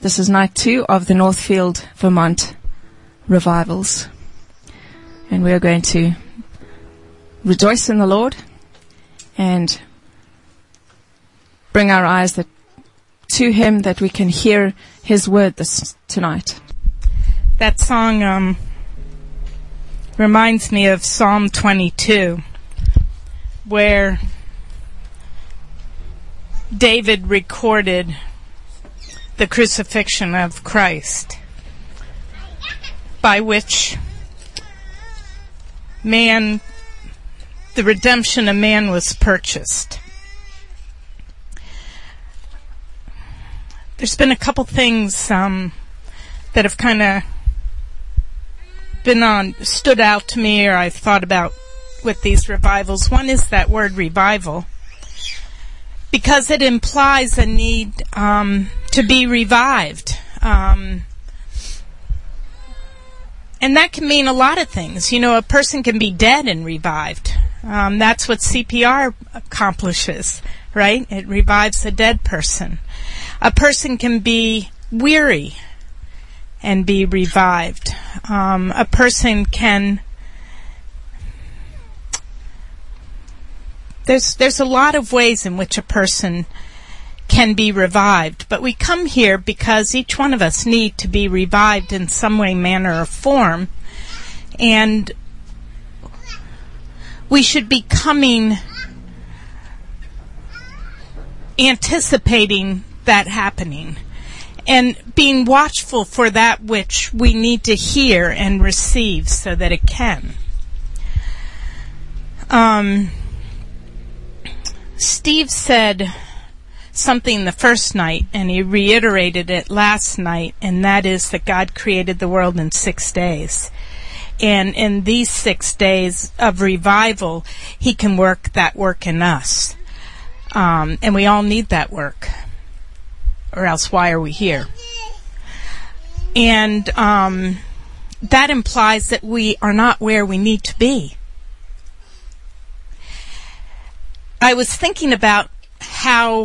This is night 2 of the Northfield, Vermont revivals. And we are going to rejoice in the Lord and bring our eyes to Him, that we can hear His word tonight. That song reminds me of Psalm 22, where David recorded the crucifixion of Christ, by which the redemption of man was purchased. There's been a couple things that have kind of stood out to me, or I've thought about with these revivals. One is that word revival, because it implies a need to be revived. And that can mean a lot of things. You know, a person can be dead and revived. That's what CPR accomplishes, right? It revives a dead person. A person can be weary and be revived. A person can... There's a lot of ways in which a person can be revived, but we come here because each one of us need to be revived in some way, manner, or form, and we should be coming anticipating that happening and being watchful for that which we need to hear and receive so that it can. Steve said something the first night, and he reiterated it last night, and that is that God created the world in 6 days. And in these 6 days of revival, He can work that work in us. And we all need that work, or else why are we here? And that implies that we are not where we need to be. I was thinking about how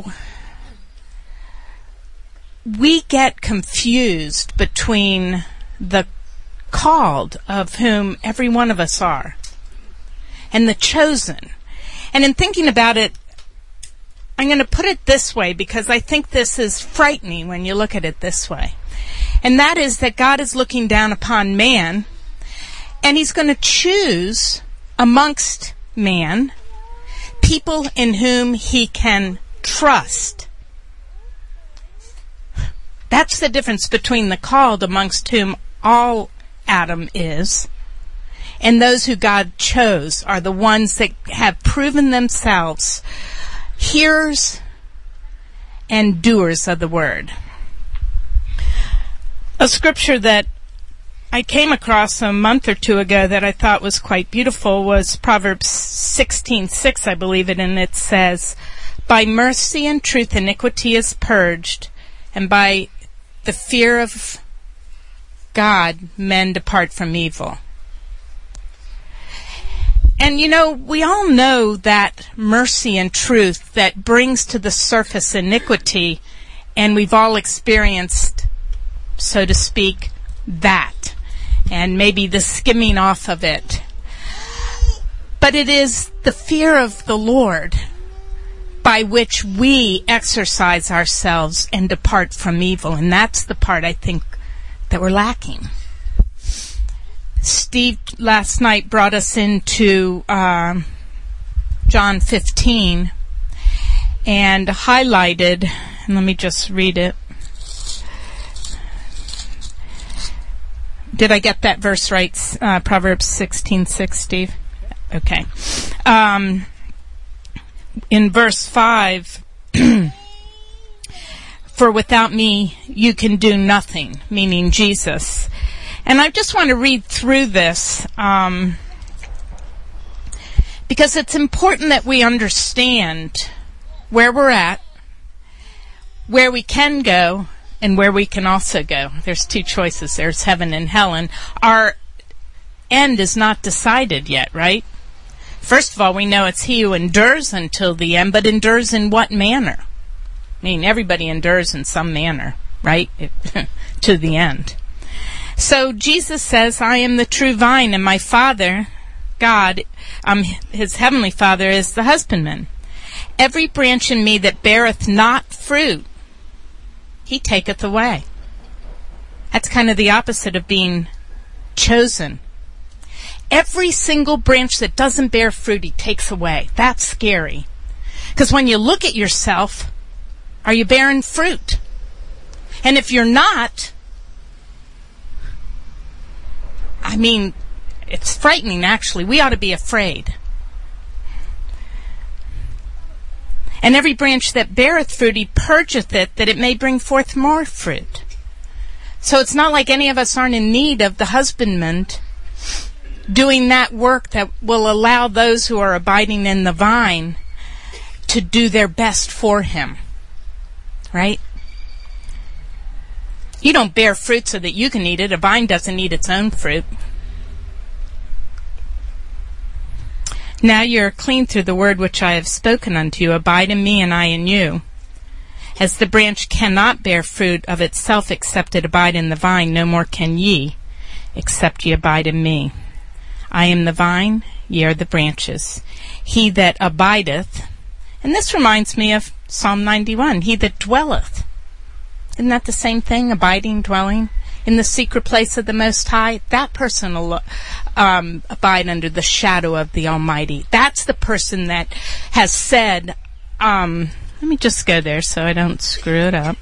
we get confused between the called, of whom every one of us are, and the chosen. And in thinking about it, I'm going to put it this way, because I think this is frightening when you look at it this way. And that is that God is looking down upon man, and He's going to choose amongst man people in whom He can trust. That's the difference between the called, amongst whom all Adam is, and those who God chose are the ones that have proven themselves hearers and doers of the word. A scripture that I came across a month or two ago that I thought was quite beautiful was Proverbs 16:6, I believe it, and it says, "By mercy and truth iniquity is purged, and by the fear of God men depart from evil." And you know, we all know that mercy and truth that brings to the surface iniquity, and we've all experienced, so to speak, that, and maybe the skimming off of it. But it is the fear of the Lord by which we exercise ourselves and depart from evil, and that's the part I think that we're lacking. Steve last night brought us into John 15 and highlighted, and let me just read it. Did I get that verse right? Proverbs 16:6, Steve? Okay. In verse 5, "For without me you can do nothing," meaning Jesus. And I just want to read through this because it's important that we understand where we're at, where we can go, and where we can also go. There's two choices. There's heaven and hell, and our end is not decided yet, right? First of all, we know it's He who endures until the end, but endures in what manner? I mean, everybody endures in some manner, right? To the end. So Jesus says, I am the true vine, and my Father, God, his heavenly Father, is the husbandman. Every branch in me that beareth not fruit, he taketh away. That's kind of the opposite of being chosen. Every single branch that doesn't bear fruit, he takes away. That's scary. Because when you look at yourself, are you bearing fruit? And if you're not, I mean, it's frightening, actually. We ought to be afraid. And every branch that beareth fruit, he purgeth it, that it may bring forth more fruit. So it's not like any of us aren't in need of the husbandman doing that work that will allow those who are abiding in the vine to do their best for him. Right? You don't bear fruit so that you can eat it. A vine doesn't eat its own fruit. Now you are clean through the word which I have spoken unto you. Abide in me, and I in you. As the branch cannot bear fruit of itself except it abide in the vine, no more can ye, except ye abide in me. I am the vine, ye are the branches. He that abideth, and this reminds me of Psalm 91, he that dwelleth. Isn't that the same thing, abiding, dwelling? In the secret place of the Most High, that person will abide under the shadow of the Almighty. That's the person that has said, let me just go there so I don't screw it up.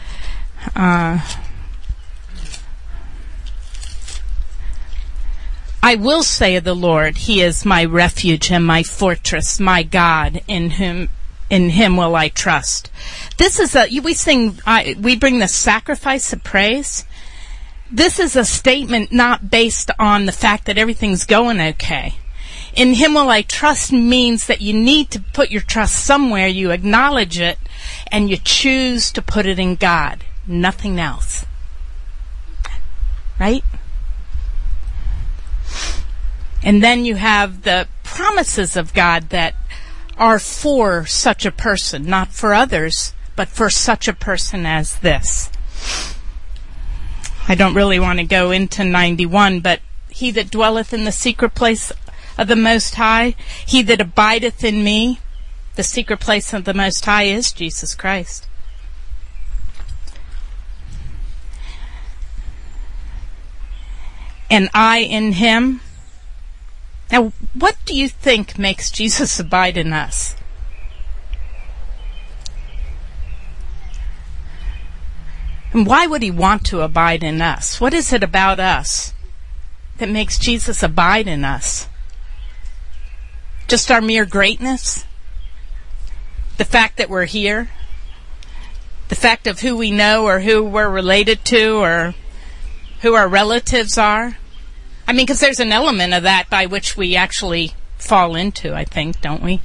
I will say of the Lord, he is my refuge and my fortress, my God, in him will I trust. This is we bring the sacrifice of praise. This is a statement not based on the fact that everything's going okay. In him will I trust means that you need to put your trust somewhere, you acknowledge it, and you choose to put it in God. Nothing else. Right? And then you have the promises of God that are for such a person, not for others, but for such a person as this. I don't really want to go into 91, but he that dwelleth in the secret place of the Most High, he that abideth in me, the secret place of the Most High is Jesus Christ. And I in him. Now, what do you think makes Jesus abide in us? And why would he want to abide in us? What is it about us that makes Jesus abide in us? Just our mere greatness? The fact that we're here? The fact of who we know or who we're related to or who our relatives are? I mean, because there's an element of that by which we actually fall into, I think, don't we?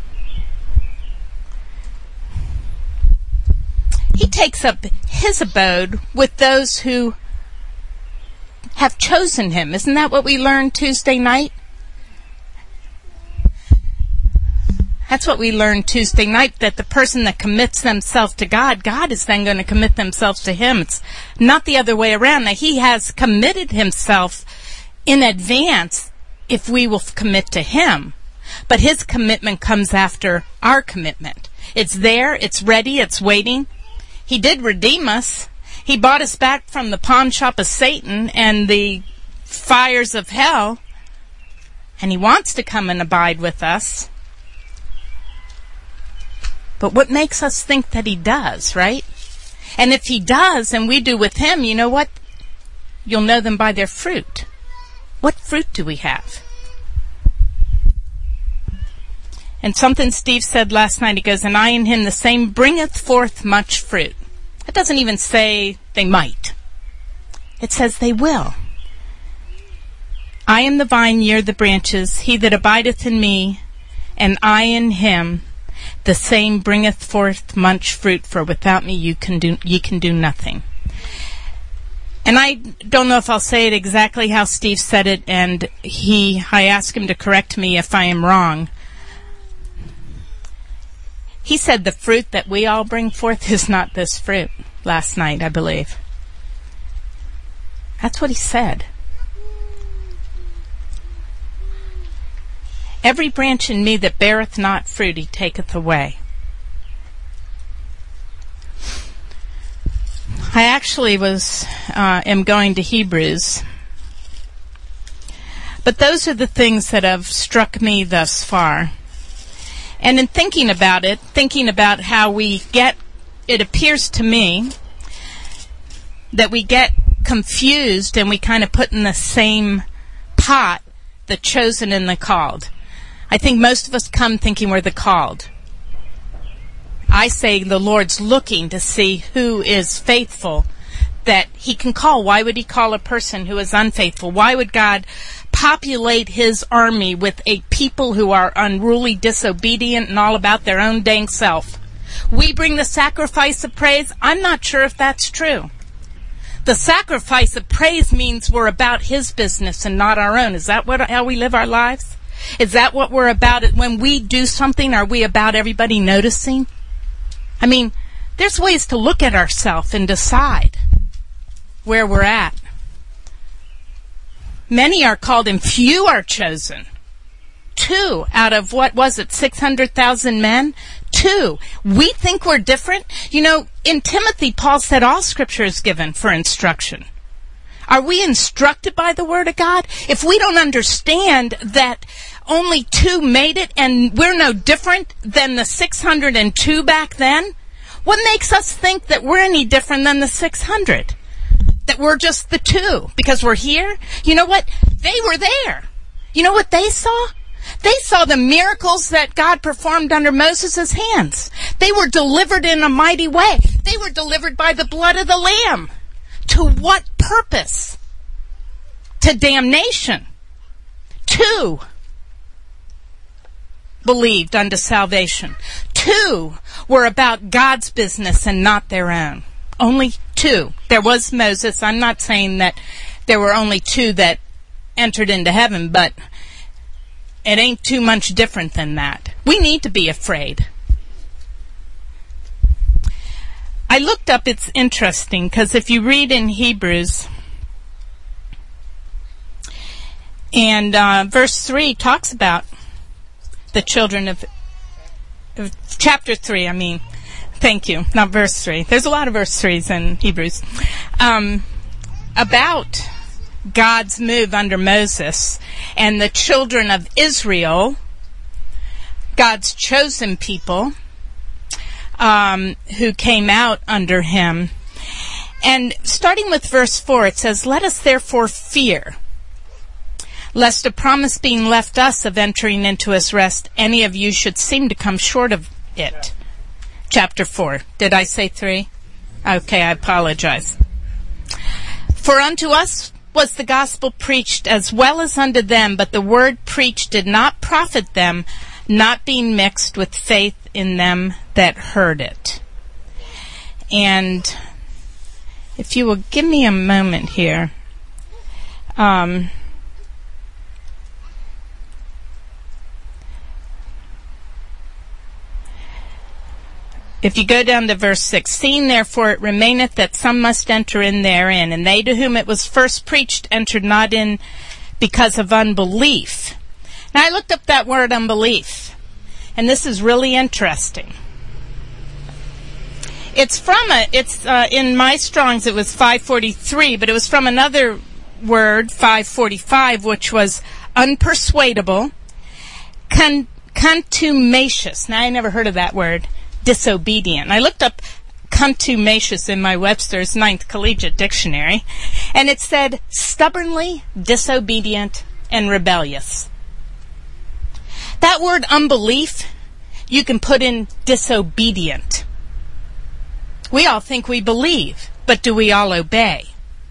He takes up his abode with those who have chosen him. Isn't that what we learned Tuesday night? That's what we learned Tuesday night, that the person that commits themselves to God, God is then going to commit themselves to him. It's not the other way around. Now, he has committed himself in advance if we will commit to him. But his commitment comes after our commitment. It's there, it's ready, it's waiting. He did redeem us. He bought us back from the pawn shop of Satan and the fires of hell. And he wants to come and abide with us. But what makes us think that he does, right? And if he does, and we do with him, you know what? You'll know them by their fruit. What fruit do we have? And something Steve said last night, he goes, and I in him the same bringeth forth much fruit. It doesn't even say they might. It says they will. I am the vine, ye are the branches. He that abideth in me, and I in him, the same bringeth forth much fruit, for without me ye can do nothing. And I don't know if I'll say it exactly how Steve said it, and I ask him to correct me if I am wrong. He said the fruit that we all bring forth is not this fruit. last night, I believe. That's what he said. Every branch in me that beareth not fruit, he taketh away. I actually am going to Hebrews. But those are the things that have struck me thus far. And in thinking about how we get, it appears to me that we get confused and we kind of put in the same pot the chosen and the called. I think most of us come thinking we're the called. I say the Lord's looking to see who is faithful that he can call. Why would he call a person who is unfaithful? Why would God populate his army with a people who are unruly, disobedient, and all about their own dang self? We bring the sacrifice of praise. I'm not sure if that's true. The sacrifice of praise means we're about his business and not our own. Is that how we live our lives? Is that what we're about? When we do something, are we about everybody noticing? I mean, there's ways to look at ourselves and decide where we're at. Many are called and few are chosen. 2 out of, 600,000 men? 2. We think we're different. You know, in Timothy, Paul said all scripture is given for instruction. Are we instructed by the Word of God? If we don't understand that only 2 made it and we're no different than the 602 back then, what makes us think that we're any different than the 600? That we're just the 2 because we're here? You know what? They were there. You know what they saw? They saw the miracles that God performed under Moses' hands. They were delivered in a mighty way. They were delivered by the blood of the Lamb. To what purpose? To damnation. 2 believed unto salvation. 2 were about God's business and not their own. Only 2. There was Moses. I'm not saying that there were only 2 that entered into heaven, but it ain't too much different than that. We need to be afraid. I looked up, it's interesting, because if you read in Hebrews, and verse 3 talks about the children of chapter 3, thank you, not verse 3. There's a lot of verse 3s in Hebrews. About God's move under Moses and the children of Israel, God's chosen people, who came out under him. And starting with verse 4, it says, "Let us therefore fear, lest a promise being left us of entering into his rest, any of you should seem to come short of it." Chapter 4. Did I say 3? Okay, I apologize. "For unto us was the gospel preached as well as unto them, but the word preached did not profit them, not being mixed with faith in them that heard it." And if you will give me a moment here. If you go down to verse 16, "Therefore it remaineth that some must enter in therein, and they to whom it was first preached entered not in because of unbelief." Now I looked up that word unbelief, and this is really interesting. It's in my Strong's it was 543, but it was from another word, 545, which was unpersuadable, contumacious. Now I never heard of that word. Disobedient. I looked up contumacious in my Webster's 9th Collegiate Dictionary, and it said stubbornly disobedient and rebellious. That word unbelief, you can put in disobedient. We all think we believe, but do we all obey?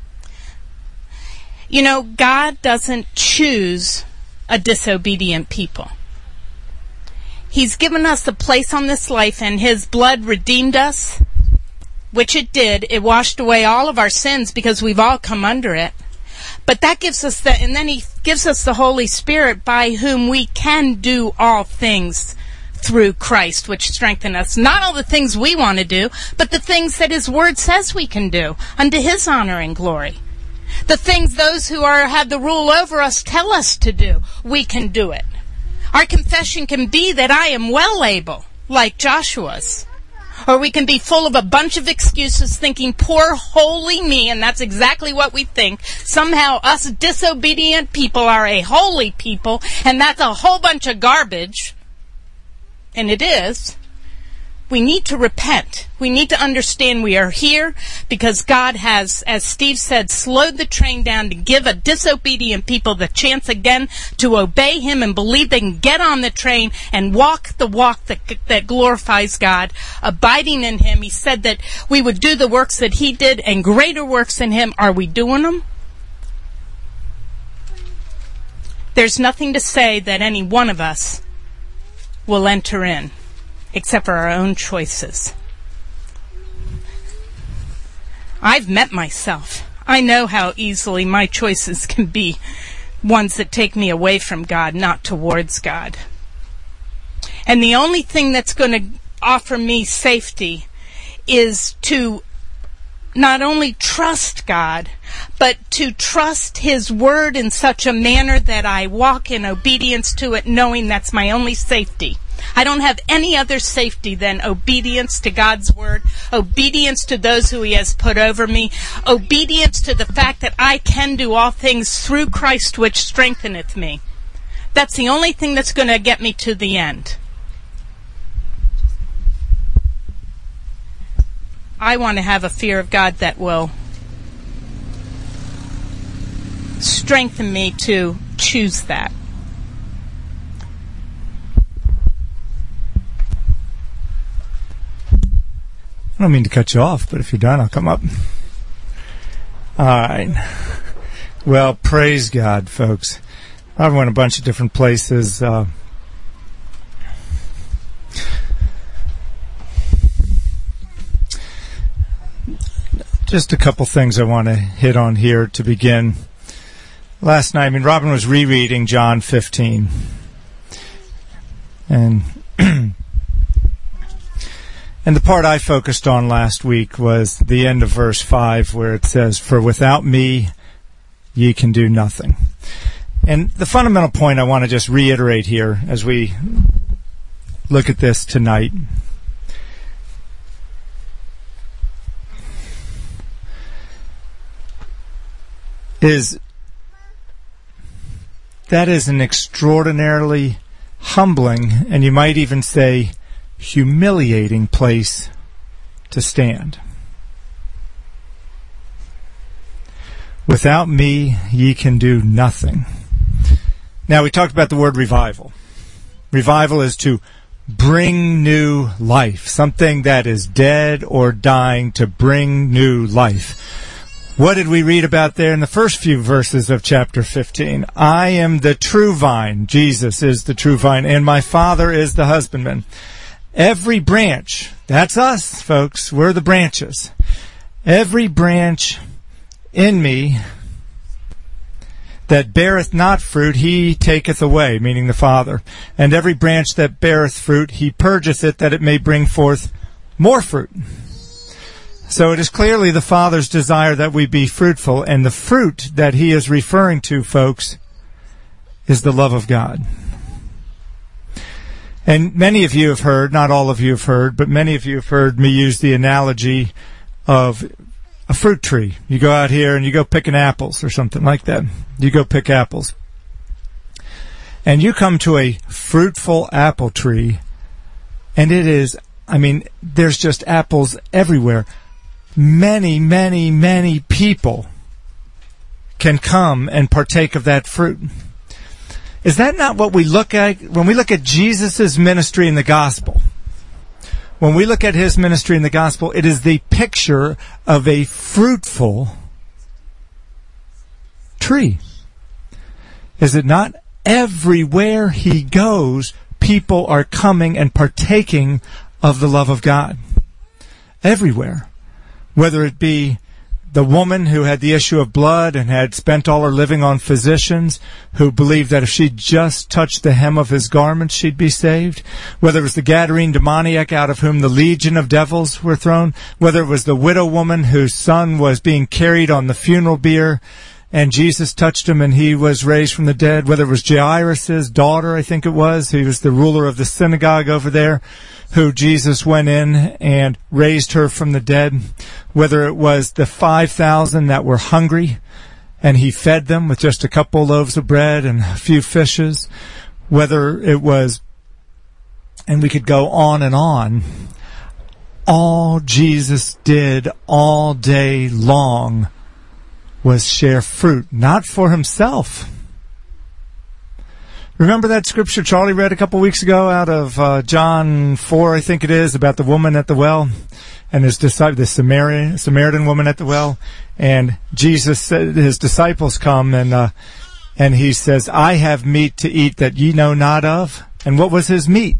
You know, God doesn't choose a disobedient people. He's given us a place on this life, and his blood redeemed us, which it did. It washed away all of our sins because we've all come under it. But that gives us and then he gives us the Holy Spirit by whom we can do all things through Christ, which strengthen us. Not all the things we want to do, but the things that his word says we can do unto his honor and glory. The things those who have the rule over us tell us to do, we can do it. Our confession can be that I am well able, like Joshua's. Or we can be full of a bunch of excuses thinking, poor holy me, and that's exactly what we think. Somehow us disobedient people are a holy people, and that's a whole bunch of garbage. And it is. We need to repent. We need to understand we are here because God has, as Steve said, slowed the train down to give a disobedient people the chance again to obey him and believe they can get on the train and walk the walk that glorifies God, abiding in him. He said that we would do the works that he did and greater works than him. Are we doing them? There's nothing to say that any one of us will enter in, except for our own choices. I've met myself. I know how easily my choices can be ones that take me away from God, not towards God. And the only thing that's going to offer me safety is to not only trust God, but to trust his word in such a manner that I walk in obedience to it, knowing that's my only safety. I don't have any other safety than obedience to God's word, obedience to those who he has put over me, obedience to the fact that I can do all things through Christ which strengtheneth me. That's the only thing that's going to get me to the end. I want to have a fear of God that will strengthen me to choose that. I don't mean to cut you off, but if you're done, I'll come up. All right. Well, praise God, folks. I went a bunch of different places. Just a couple things I want to hit on here to begin. Last night, Robin was rereading John 15. And the part I focused on last week was the end of verse 5 where it says, "For without me, ye can do nothing." And the fundamental point I want to just reiterate here as we look at this tonight is that is an extraordinarily humbling, and you might even say humiliating place to stand. Without me, ye can do nothing. Now, we talked about the word revival. Revival is to bring new life, something that is dead or dying, to bring new life. What did we read about there in the first few verses of chapter 15? I am the true vine. Jesus is the true vine, and my Father is the husbandman. Every branch, that's us, folks, we're the branches. Every branch in me that beareth not fruit, he taketh away, meaning the Father. And every branch that beareth fruit, he purgeth it, that it may bring forth more fruit. So it is clearly the Father's desire that we be fruitful, and the fruit that he is referring to, folks, is the love of God. And many of you have heard, not all of you have heard, but many of you have heard me use the analogy of a fruit tree. You go out here and you go picking apples or something like that. You go pick apples. And you come to a fruitful apple tree, and it is, there's just apples everywhere. Many, many, many people can come and partake of that fruit. Is that not what we look at when we look at Jesus' ministry in the gospel? When we look at his ministry in the gospel, it is the picture of a fruitful tree. Is it not? Everywhere he goes, people are coming and partaking of the love of God. Everywhere. Whether it be the woman who had the issue of blood and had spent all her living on physicians, who believed that if she just touched the hem of his garment, she'd be saved. Whether it was the Gadarene demoniac out of whom the legion of devils were thrown. Whether it was the widow woman whose son was being carried on the funeral bier, and Jesus touched him and he was raised from the dead. Whether it was Jairus' daughter, I think it was, he was the ruler of the synagogue over there, who Jesus went in and raised her from the dead. Whether it was the 5,000 that were hungry and he fed them with just a couple loaves of bread and a few fishes. Whether it was, and we could go on, all Jesus did all day long was share fruit, not for himself. Remember that scripture Charlie read a couple weeks ago out of John 4, I think it is, about the woman at the well and his disciple, the Samaritan woman at the well. And Jesus said, his disciples come and he says, I have meat to eat that ye know not of. And what was his meat?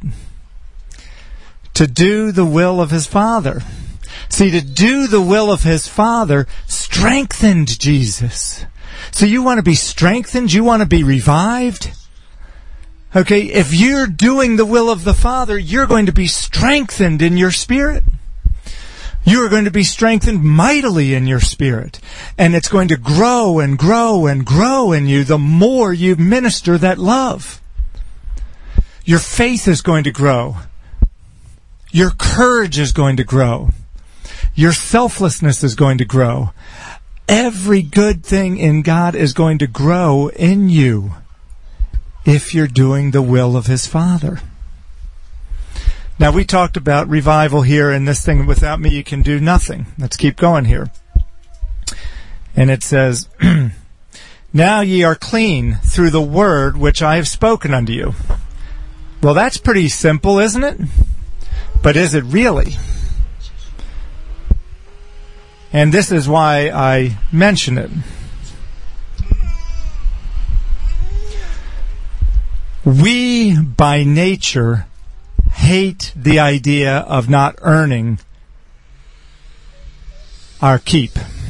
To do the will of his Father. See, to do the will of his Father strengthened Jesus. So you want to be strengthened? You want to be revived? Okay, if you're doing the will of the Father, you're going to be strengthened in your spirit. You are going to be strengthened mightily in your spirit. And it's going to grow and grow and grow in you the more you minister that love. Your faith is going to grow. Your courage is going to grow. Your selflessness is going to grow. Every good thing in God is going to grow in you if you're doing the will of his Father. Now, we talked about revival here in this thing, without me you can do nothing. Let's keep going here. And it says, now ye are clean through the word which I have spoken unto you. Well, that's pretty simple, isn't it? But is it really? And this is why I mention it. We, by nature, hate the idea of not earning our keep.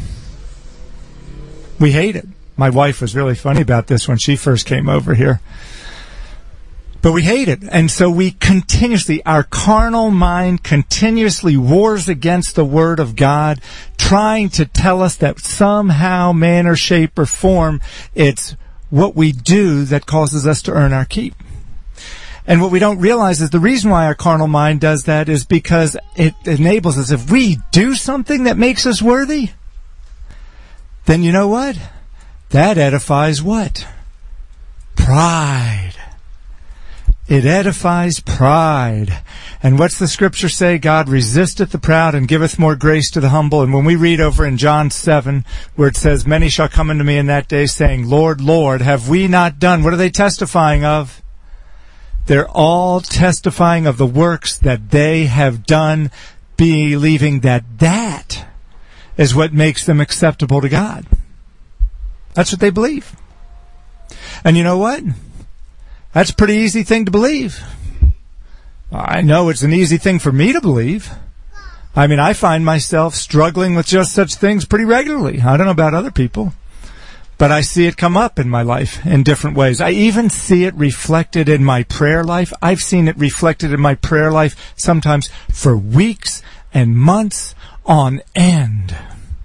We hate it. My wife was really funny about this when she first came over here. But we hate it. And so we continuously, our carnal mind continuously wars against the Word of God, trying to tell us that somehow, manner, shape, or form, it's what we do that causes us to earn our keep. And what we don't realize is the reason why our carnal mind does that is because it enables us. If we do something that makes us worthy, then you know what? That edifies what? Pride. It edifies pride. And what's the scripture say? God resisteth the proud and giveth more grace to the humble. And when we read over in John 7, where it says, many shall come unto me in that day, saying, Lord, Lord, have we not done? What are they testifying of? They're all testifying of the works that they have done, believing that that is what makes them acceptable to God. That's what they believe. And you know what? That's a pretty easy thing to believe. I know it's an easy thing for me to believe. I mean, I find myself struggling with just such things pretty regularly. I don't know about other people, but I see it come up in my life in different ways. I even see it reflected in my prayer life. I've seen it reflected in my prayer life sometimes for weeks and months on end.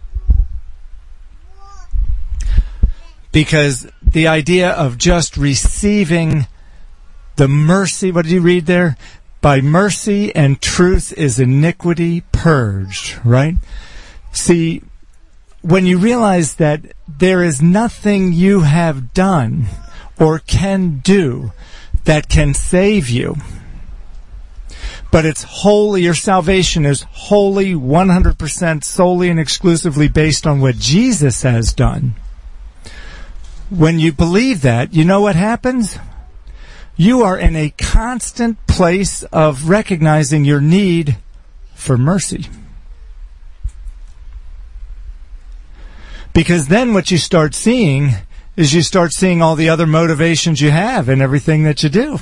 Because the idea of just receiving the mercy, what did you read there? By mercy and truth is iniquity purged, right? See, when you realize that there is nothing you have done or can do that can save you, but it's wholly, your salvation is wholly, 100% solely and exclusively based on what Jesus has done. When you believe that, you know what happens? You are in a constant place of recognizing your need for mercy. Because then what you start seeing is you start seeing all the other motivations you have in everything that you do.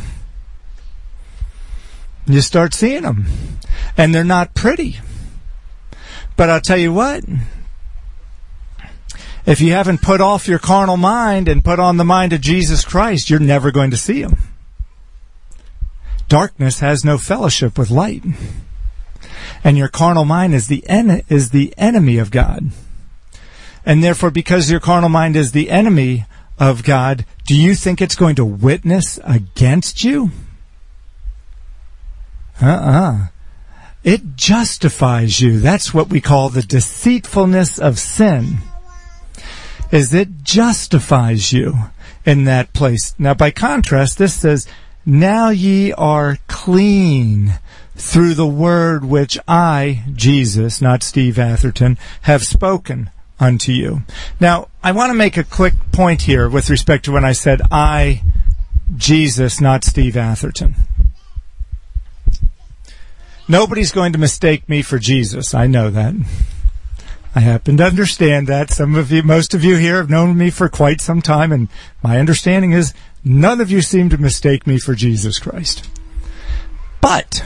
You start seeing them. And they're not pretty. But I'll tell you what, If you haven't put off your carnal mind and put on the mind of Jesus Christ, you're never going to see him. Darkness has no fellowship with light. And your carnal mind is the enemy of God. And therefore, because your carnal mind is the enemy of God, do you think it's going to witness against you? It justifies you. That's what we call the deceitfulness of sin. Is it justifies you in that place. Now, by contrast, this says, now ye are clean through the word which I, Jesus, not Steve Atherton, have spoken unto you. Now, I want to make a quick point here with respect to when I said I, Jesus, not Steve Atherton. Nobody's going to mistake me for Jesus. I know that. I happen to understand that. Most of you here have known me for quite some time, and my understanding is none of you seem to mistake me for Jesus Christ. But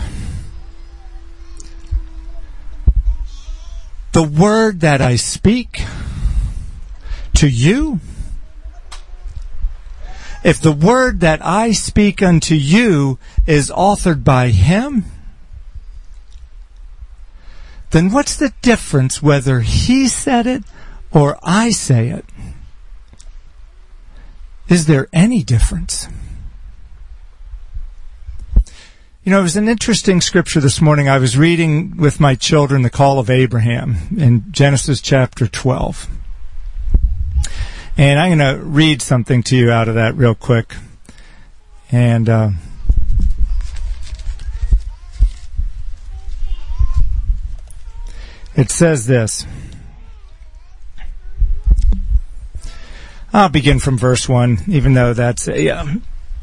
the word that I speak to you, if the word that I speak unto you is authored by him, then what's the difference whether he said it or I say it? Is there any difference? You know, it was an interesting scripture this morning. I was reading with my children the call of Abraham in Genesis chapter 12. And I'm going to read something to you out of that real quick. And it says this. I'll begin from verse 1, even though that's I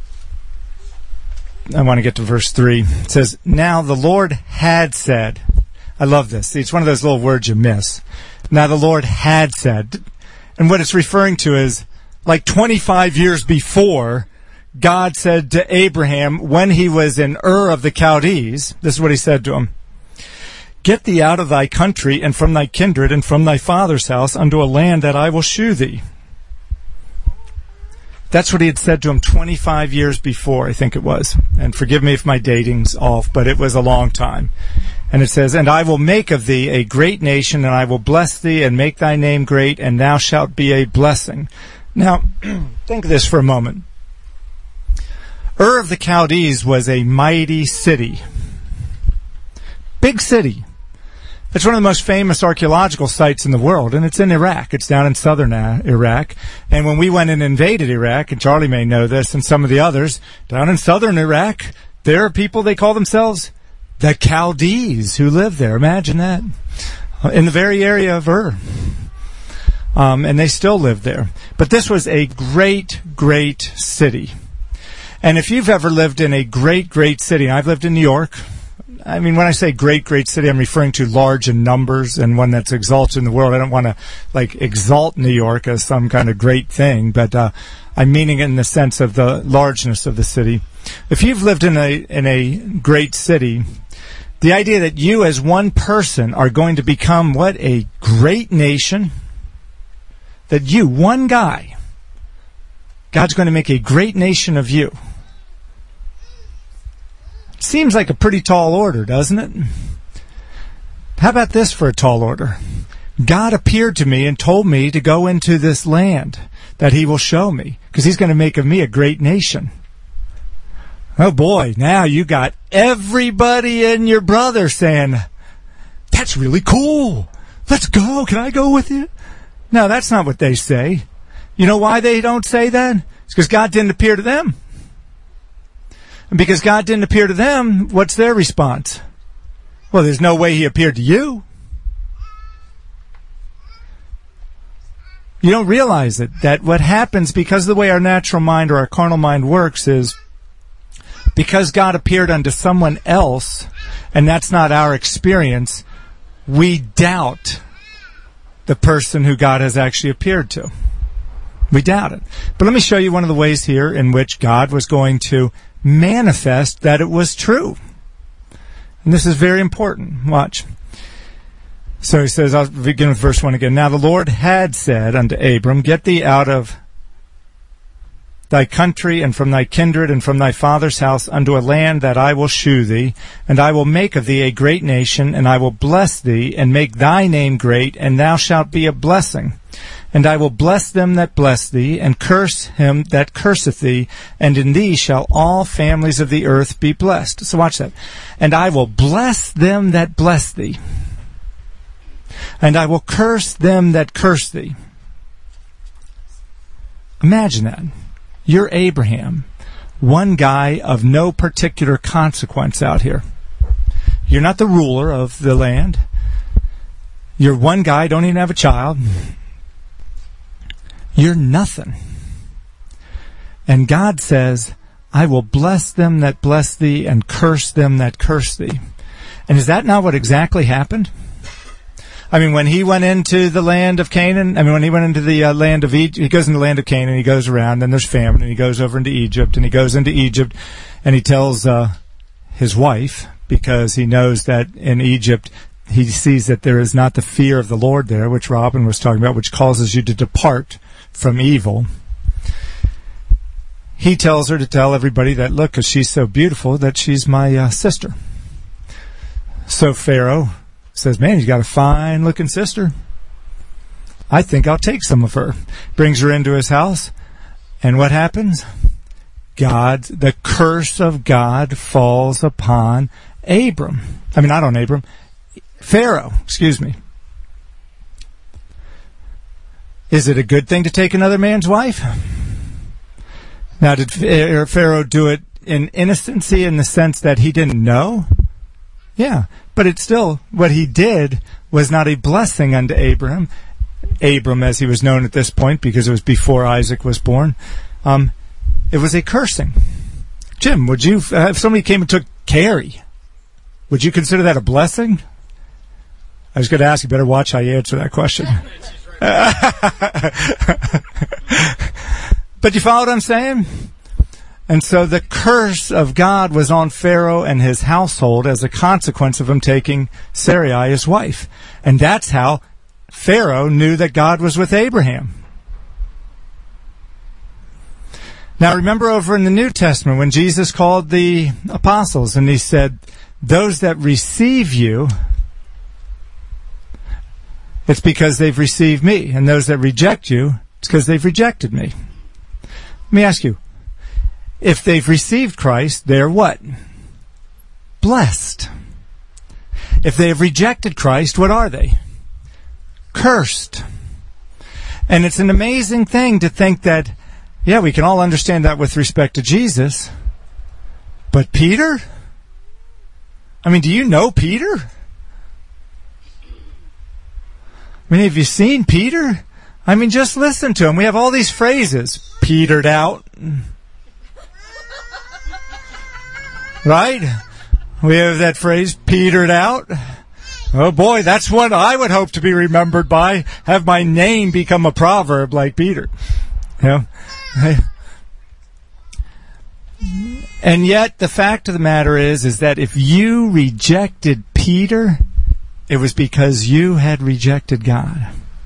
want to get to verse 3. It says, now the Lord had said. I love this. See, it's one of those little words you miss. Now the Lord had said. And what it's referring to is, like 25 years before, God said to Abraham, when he was in Ur of the Chaldees, this is what he said to him. Get thee out of thy country, and from thy kindred, and from thy father's house, unto a land that I will shew thee. That's what he had said to him 25 years before, I think it was. And forgive me if my dating's off, but it was a long time. And it says, and I will make of thee a great nation, and I will bless thee, and make thy name great, and thou shalt be a blessing. Now, think of this for a moment. Ur of the Chaldees was a mighty city. Big city. It's one of the most famous archaeological sites in the world, and it's in Iraq. It's down in southern Iraq. And when we went and invaded Iraq, and Charlie may know this, and some of the others, down in southern Iraq, there are people, they call themselves the Chaldees, who live there. Imagine that. In the very area of Ur. And they still live there. But this was a great, great city. And if you've ever lived in a great, great city, I've lived in New York. I mean, when I say great, great city, I'm referring to large in numbers and one that's exalted in the world. I don't want to, exalt New York as some kind of great thing, but I'm meaning it in the sense of the largeness of the city. If you've lived in a great city, the idea that you as one person are going to become what? A great nation? That you, one guy, God's going to make a great nation of you. Seems like a pretty tall order, doesn't it? How about this for a tall order? God appeared to me and told me to go into this land that he will show me, because he's going to make of me a great nation. Oh boy, now you got everybody and your brother saying, that's really cool. Let's go. Can I go with you? No, that's not what they say. You know why they don't say that? It's because God didn't appear to them. And because God didn't appear to them, what's their response? Well, there's no way he appeared to you. You don't realize it, that what happens because of the way our natural mind or our carnal mind works is because God appeared unto someone else, and that's not our experience, we doubt the person who God has actually appeared to. We doubt it. But let me show you one of the ways here in which God was going to manifest that it was true. And this is very important. Watch. So he says, I'll begin with verse 1 again. Now the Lord had said unto Abram, get thee out of thy country and from thy kindred and from thy father's house unto a land that I will shew thee, and I will make of thee a great nation, and I will bless thee, and make thy name great, and thou shalt be a blessing. And I will bless them that bless thee, and curse him that curseth thee, and in thee shall all families of the earth be blessed. So watch that. And I will bless them that bless thee, and I will curse them that curse thee. Imagine that. You're Abraham, one guy of no particular consequence out here. You're not the ruler of the land. You're one guy, don't even have a child. You're nothing. And God says, I will bless them that bless thee and curse them that curse thee. And is that not what exactly happened? I mean, when he went into the land of Canaan, when he went into the land of Egypt, he goes into the land of Canaan, he goes around, then there's famine, and he goes over into Egypt, and he goes into Egypt, and he tells his wife, because he knows that in Egypt, he sees that there is not the fear of the Lord there, which Robin was talking about, which causes you to depart from evil. He tells her to tell everybody that, look, because she's so beautiful, that she's my sister. So Pharaoh says, man, he's got a fine-looking sister. I think I'll take some of her. Brings her into his house. And what happens? The curse of God falls upon not on Abram. Pharaoh, excuse me. Is it a good thing to take another man's wife? Now, did Pharaoh do it in innocency in the sense that he didn't know? Yeah, but it's still, what he did was not a blessing unto Abram, as he was known at this point, because it was before Isaac was born. It was a cursing. Jim, would you, if somebody came and took Carrie, would you consider that a blessing? I was going to ask, you better watch how you answer that question. But you follow what I'm saying? And so the curse of God was on Pharaoh and his household as a consequence of him taking Sarai, his wife. And that's how Pharaoh knew that God was with Abraham. Now remember over in the New Testament when Jesus called the apostles and he said, those that receive you, it's because they've received me. And those that reject you, it's because they've rejected me. Let me ask you, if they've received Christ, they're what? Blessed. If they have rejected Christ, what are they? Cursed. And it's an amazing thing to think that, yeah, we can all understand that with respect to Jesus. But Peter? Do you know Peter? Have you seen Peter? Just listen to him. We have all these phrases. Petered out. Right? We have that phrase, petered out. Oh boy, that's what I would hope to be remembered by. Have my name become a proverb like Peter. And yet, the fact of the matter is that if you rejected Peter, it was because you had rejected God.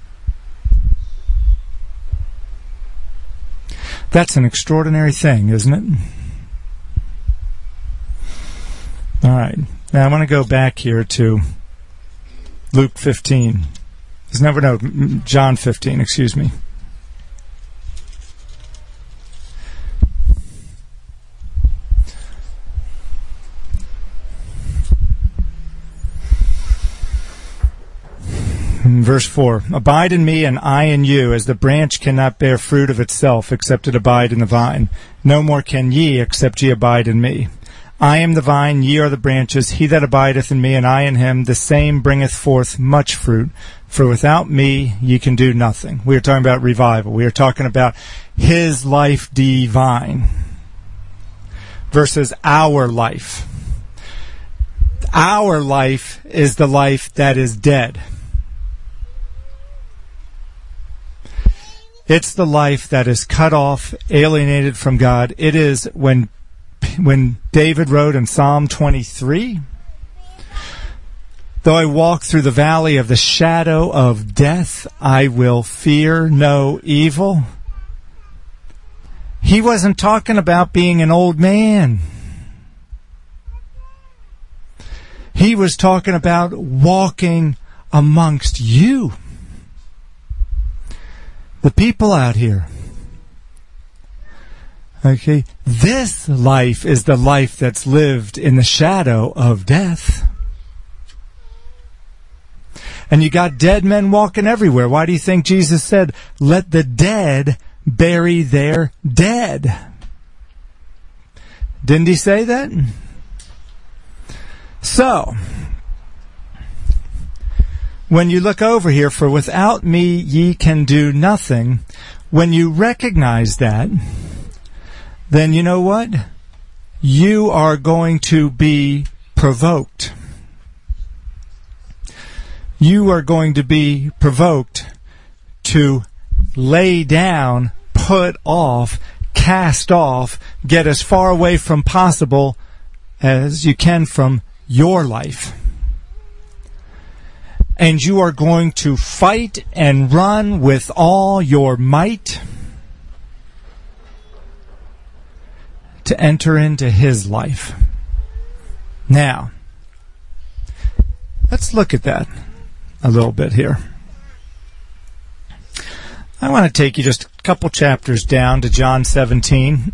That's an extraordinary thing, isn't it? All right. Now I want to go back here to Luke 15. John 15, excuse me. Verse 4, abide in me and I in you, as the branch cannot bear fruit of itself, except it abide in the vine. No more can ye, except ye abide in me. I am the vine, ye are the branches. He that abideth in me and I in him, the same bringeth forth much fruit. For without me ye can do nothing. We are talking about revival. We are talking about his life divine versus our life. Our life is the life that is dead. It's the life that is cut off, alienated from God. It is when David wrote in Psalm 23, Though I walk through the valley of the shadow of death, I will fear no evil. He wasn't talking about being an old man. He was talking about walking amongst you. The people out here. Okay, this life is the life that's lived in the shadow of death. And you got dead men walking everywhere. Why do you think Jesus said, let the dead bury their dead? Didn't he say that? So, when you look over here, for without me ye can do nothing, when you recognize that, then you know what? You are going to be provoked. You are going to be provoked to lay down, put off, cast off, get as far away from possible as you can from your life. And you are going to fight and run with all your might to enter into his life. Now, let's look at that a little bit here. I want to take you just a couple chapters down to John 17.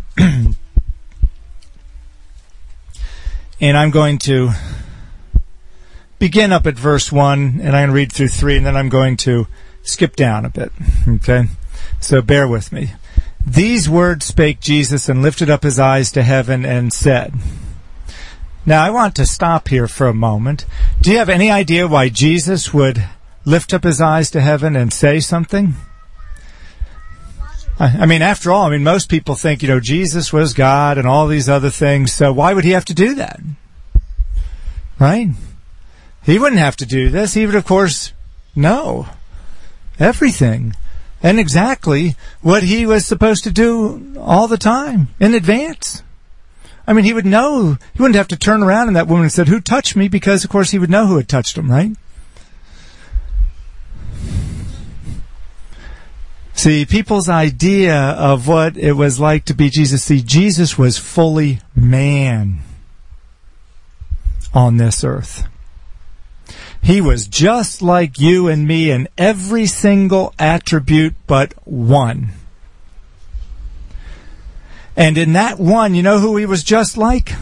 And I'm going to begin up at verse 1, and I'm going to read through 3, and then I'm going to skip down a bit. Okay? So bear with me. These words spake Jesus, and lifted up his eyes to heaven, and said. Now, I want to stop here for a moment. Do you have any idea why Jesus would lift up his eyes to heaven and say something? I mean, after all, most people think, Jesus was God and all these other things, so why would he have to do that? Right? He wouldn't have to do this. He would, of course, know everything and exactly what he was supposed to do all the time in advance. He would know. He wouldn't have to turn around and that woman and said, who touched me? Because, of course, he would know who had touched him, right? See, people's idea of what it was like to be Jesus. See, Jesus was fully man on this earth. He was just like you and me in every single attribute but one. And in that one, you know who he was just like?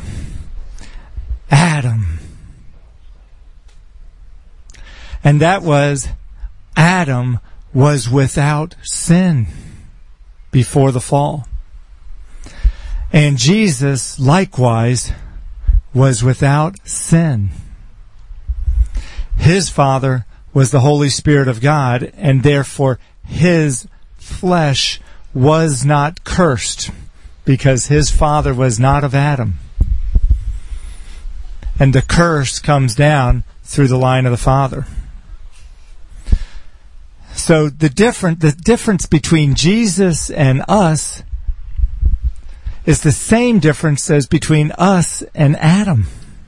Adam. And that was, Adam was without sin before the fall. And Jesus, likewise, was without sin. His Father was the Holy Spirit of God, and therefore his flesh was not cursed, because his father was not of Adam. And the curse comes down through the line of the Father. So the difference between Jesus and us is the same difference as between us and Adam.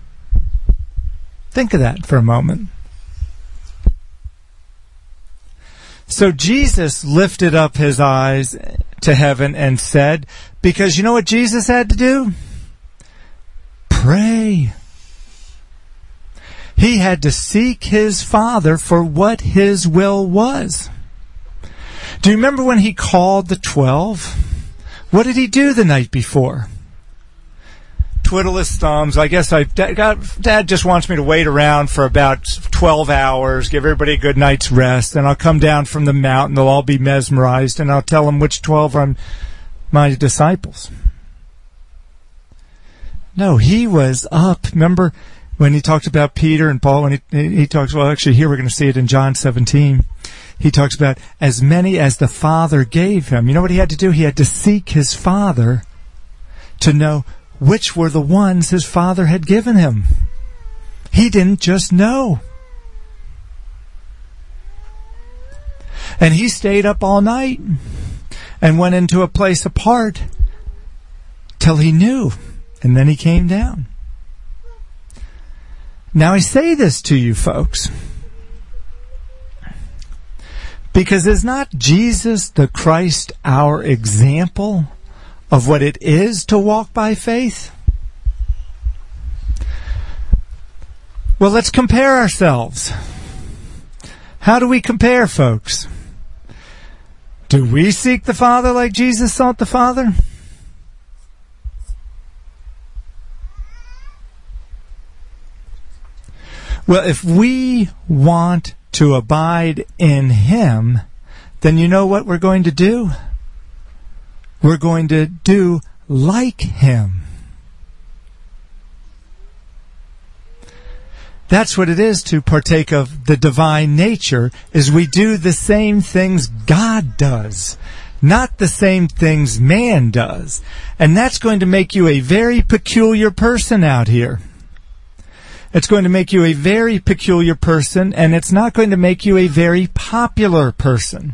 Think of that for a moment. So Jesus lifted up his eyes to heaven and said, because you know what Jesus had to do? Pray. He had to seek his Father for what his will was. Do you remember when he called the 12? What did he do the night before? Twiddle his thumbs. I guess Dad just wants me to wait around for about 12 hours, give everybody a good night's rest, and I'll come down from the mountain. They'll all be mesmerized, and I'll tell them which 12 are my disciples. No, he was up. Remember when he talked about Peter and Paul, when he talks, well, actually here we're going to see it in John 17. He talks about as many as the Father gave him. You know what he had to do? He had to seek his Father to know which were the ones his Father had given him. He didn't just know. And he stayed up all night and went into a place apart till he knew. And then he came down. Now I say this to you folks, because is not Jesus the Christ our example of what it is to walk by faith? Well, let's compare ourselves. How do we compare, folks? Do we seek the Father like Jesus sought the Father? Well, if we want to abide in Him, then you know what we're going to do? We're going to do like Him. That's what it is to partake of the divine nature, is we do the same things God does, not the same things man does. And that's going to make you a very peculiar person out here. It's going to make you a very peculiar person, and it's not going to make you a very popular person.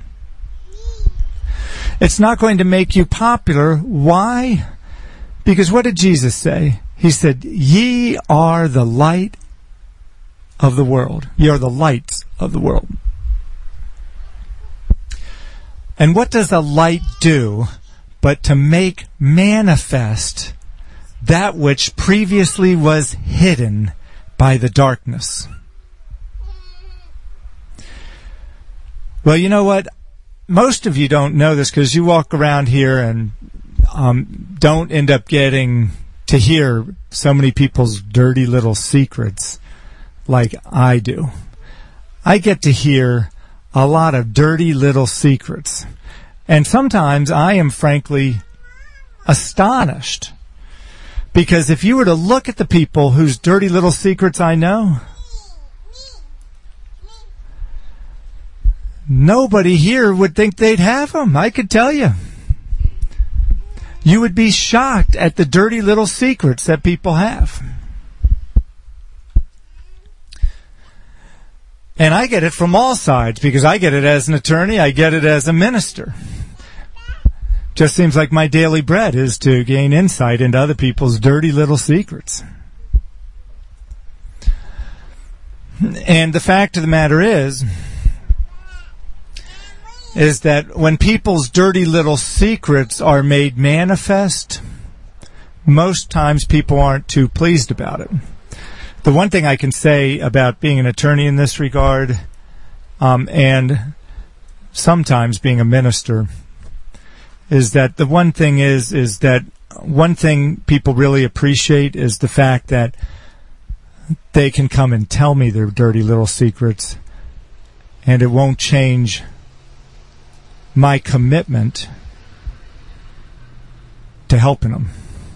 It's not going to make you popular. Why? Because what did Jesus say? He said, "Ye are the light of the world. Ye are the lights of the world." And what does a light do but to make manifest that which previously was hidden by the darkness? Well, you know what? Most of you don't know this because you walk around here and don't end up getting to hear so many people's dirty little secrets like I do. I get to hear a lot of dirty little secrets. And sometimes I am frankly astonished. Because if you were to look at the people whose dirty little secrets I know, nobody here would think they'd have them. I could tell you. You would be shocked at the dirty little secrets that people have. And I get it from all sides, because I get it as an attorney, I get it as a minister. Just seems like my daily bread is to gain insight into other people's dirty little secrets. And the fact of the matter is that when people's dirty little secrets are made manifest, most times people aren't too pleased about it. The one thing I can say about being an attorney in this regard, and sometimes being a minister, is that the one thing is that one thing people really appreciate is the fact that they can come and tell me their dirty little secrets, and it won't change my commitment to helping them.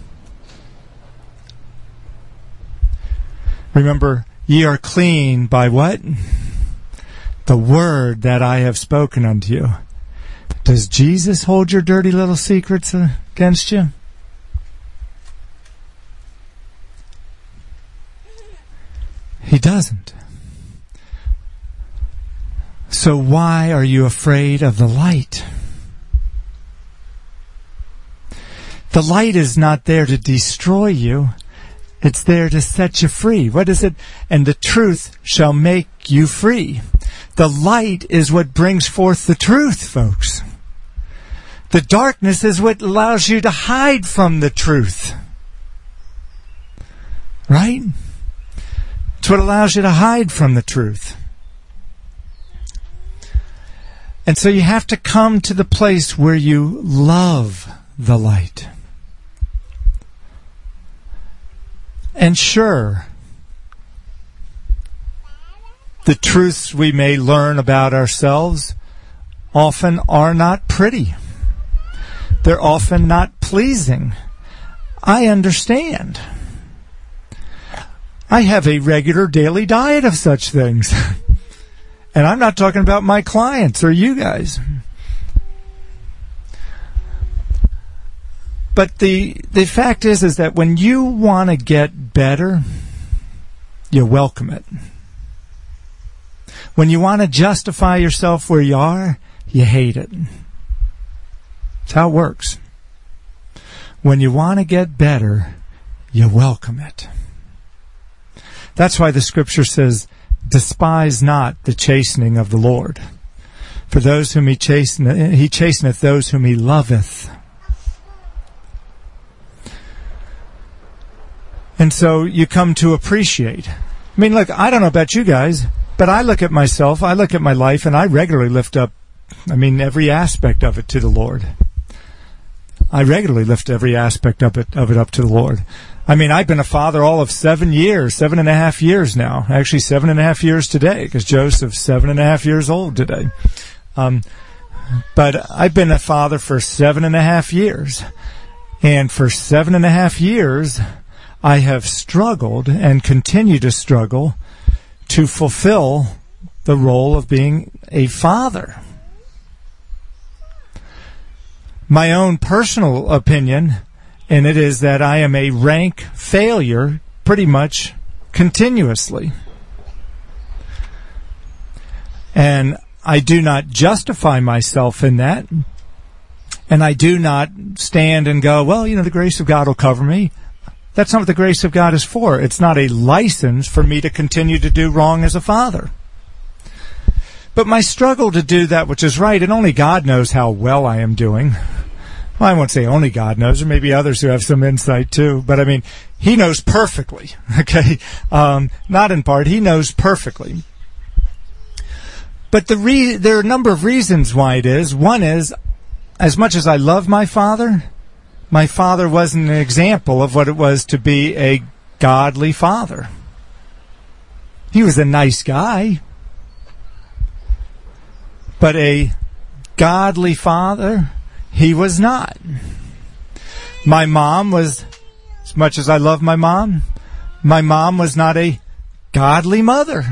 Remember, ye are clean by what? The word that I have spoken unto you. Does Jesus hold your dirty little secrets against you? He doesn't. So why are you afraid of the light? The light is not there to destroy you. It's there to set you free. What is it? And the truth shall make you free. The light is what brings forth the truth, folks. The darkness is what allows you to hide from the truth. Right? It's what allows you to hide from the truth. And so you have to come to the place where you love the light. And sure, the truths we may learn about ourselves often are not pretty. They're often not pleasing. I understand. I have a regular daily diet of such things. And I'm not talking about my clients or you guys. But the fact is that when you want to get better, you welcome it. When you want to justify yourself where you are, you hate it. That's how it works. When you want to get better, you welcome it. That's why the scripture says, despise not the chastening of the Lord. For those whom he chasteneth those whom he loveth. And so you come to appreciate. I mean, look, I don't know about you guys, but I look at myself, I look at my life, and I regularly lift up, every aspect of it to the Lord. I regularly lift every aspect of it up to the Lord. I've been a father all of 7.5 years now. Actually, 7.5 years today, because Joseph's 7.5 years old today. But I've been a father for 7.5 years. And for 7.5 years, I have struggled and continue to struggle to fulfill the role of being a father. My own personal opinion, and it is that I am a rank failure pretty much continuously. And I do not justify myself in that. And I do not stand and go, well, the grace of God will cover me. That's not what the grace of God is for. It's not a license for me to continue to do wrong as a father. But my struggle to do that which is right, and only God knows how well I am doing. Well, I won't say only God knows, there may be others who have some insight too, but He knows perfectly, okay? Not in part, He knows perfectly. But there are a number of reasons why it is. One is, as much as I love my father wasn't an example of what it was to be a godly father. He was a nice guy, but a godly father, he was not. My mom was, as much as I love my mom was not a godly mother.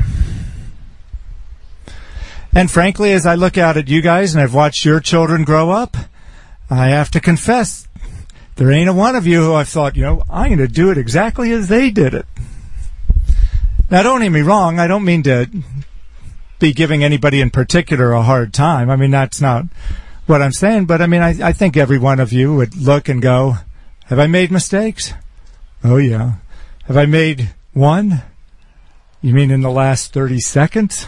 And frankly, as I look out at you guys and I've watched your children grow up, I have to confess, there ain't a one of you who I've thought, I'm going to do it exactly as they did it. Now, don't get me wrong, I don't mean to be giving anybody in particular a hard time. That's not what I'm saying, but I think every one of you would look and go, have I made mistakes? Oh, yeah. Have I made one? You mean in the last 30 seconds?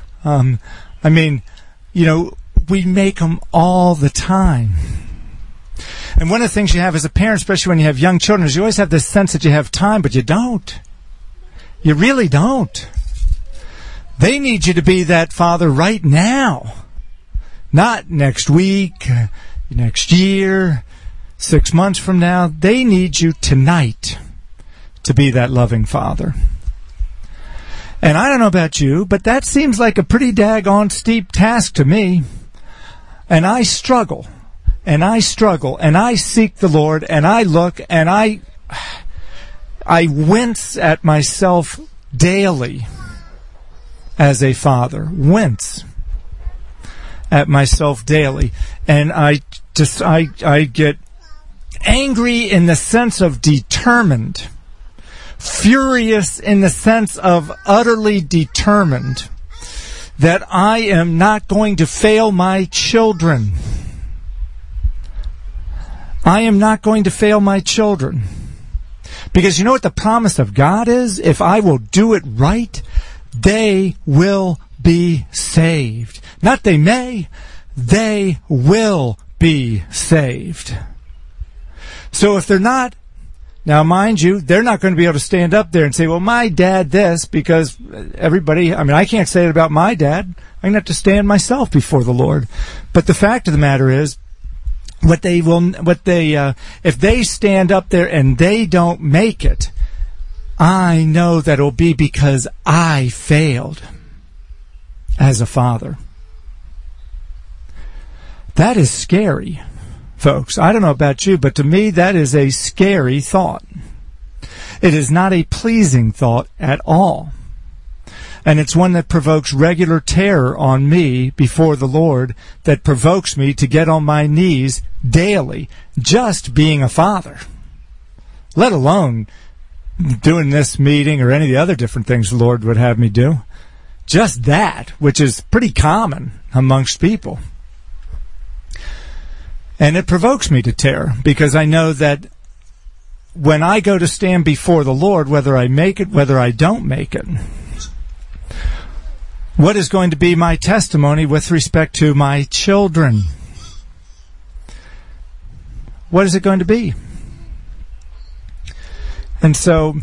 We make them all the time. And one of the things you have as a parent, especially when you have young children, is you always have this sense that you have time, but you don't. You really don't. They need you to be that father right now. Not next week, next year, 6 months from now. They need you tonight to be that loving father. And I don't know about you, but that seems like a pretty daggone steep task to me. And I struggle, and I seek the Lord, and I look, and I wince at myself daily as a father. Wince at myself daily. And I get angry in the sense of determined. Furious in the sense of utterly determined that I am not going to fail my children. I am not going to fail my children. Because you know what the promise of God is? If I will do it right, they will be saved. Not they may, they will be saved. So if they're not, now, mind you, they're not going to be able to stand up there and say, well, my dad this, because everybody, I can't say it about my dad. I'm going to have to stand myself before the Lord. But the fact of the matter is, if they stand up there and they don't make it, I know that it'll be because I failed as a father. That is scary. Folks, I don't know about you, but to me that is a scary thought. It is not a pleasing thought at all. And it's one that provokes regular terror on me before the Lord, that provokes me to get on my knees daily, just being a father. Let alone doing this meeting or any of the other different things the Lord would have me do. Just that, which is pretty common amongst people. And it provokes me to terror, because I know that when I go to stand before the Lord, whether I make it, whether I don't make it, what is going to be my testimony with respect to my children? What is it going to be? And so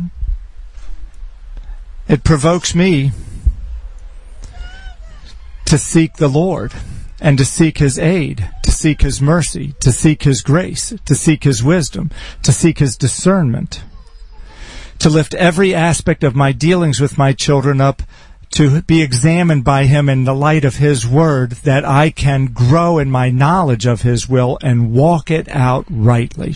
it provokes me to seek the Lord and to seek His aid, to seek His mercy, to seek His grace, to seek His wisdom, to seek His discernment, to lift every aspect of my dealings with my children up to be examined by Him in the light of His Word, that I can grow in my knowledge of His will and walk it out rightly.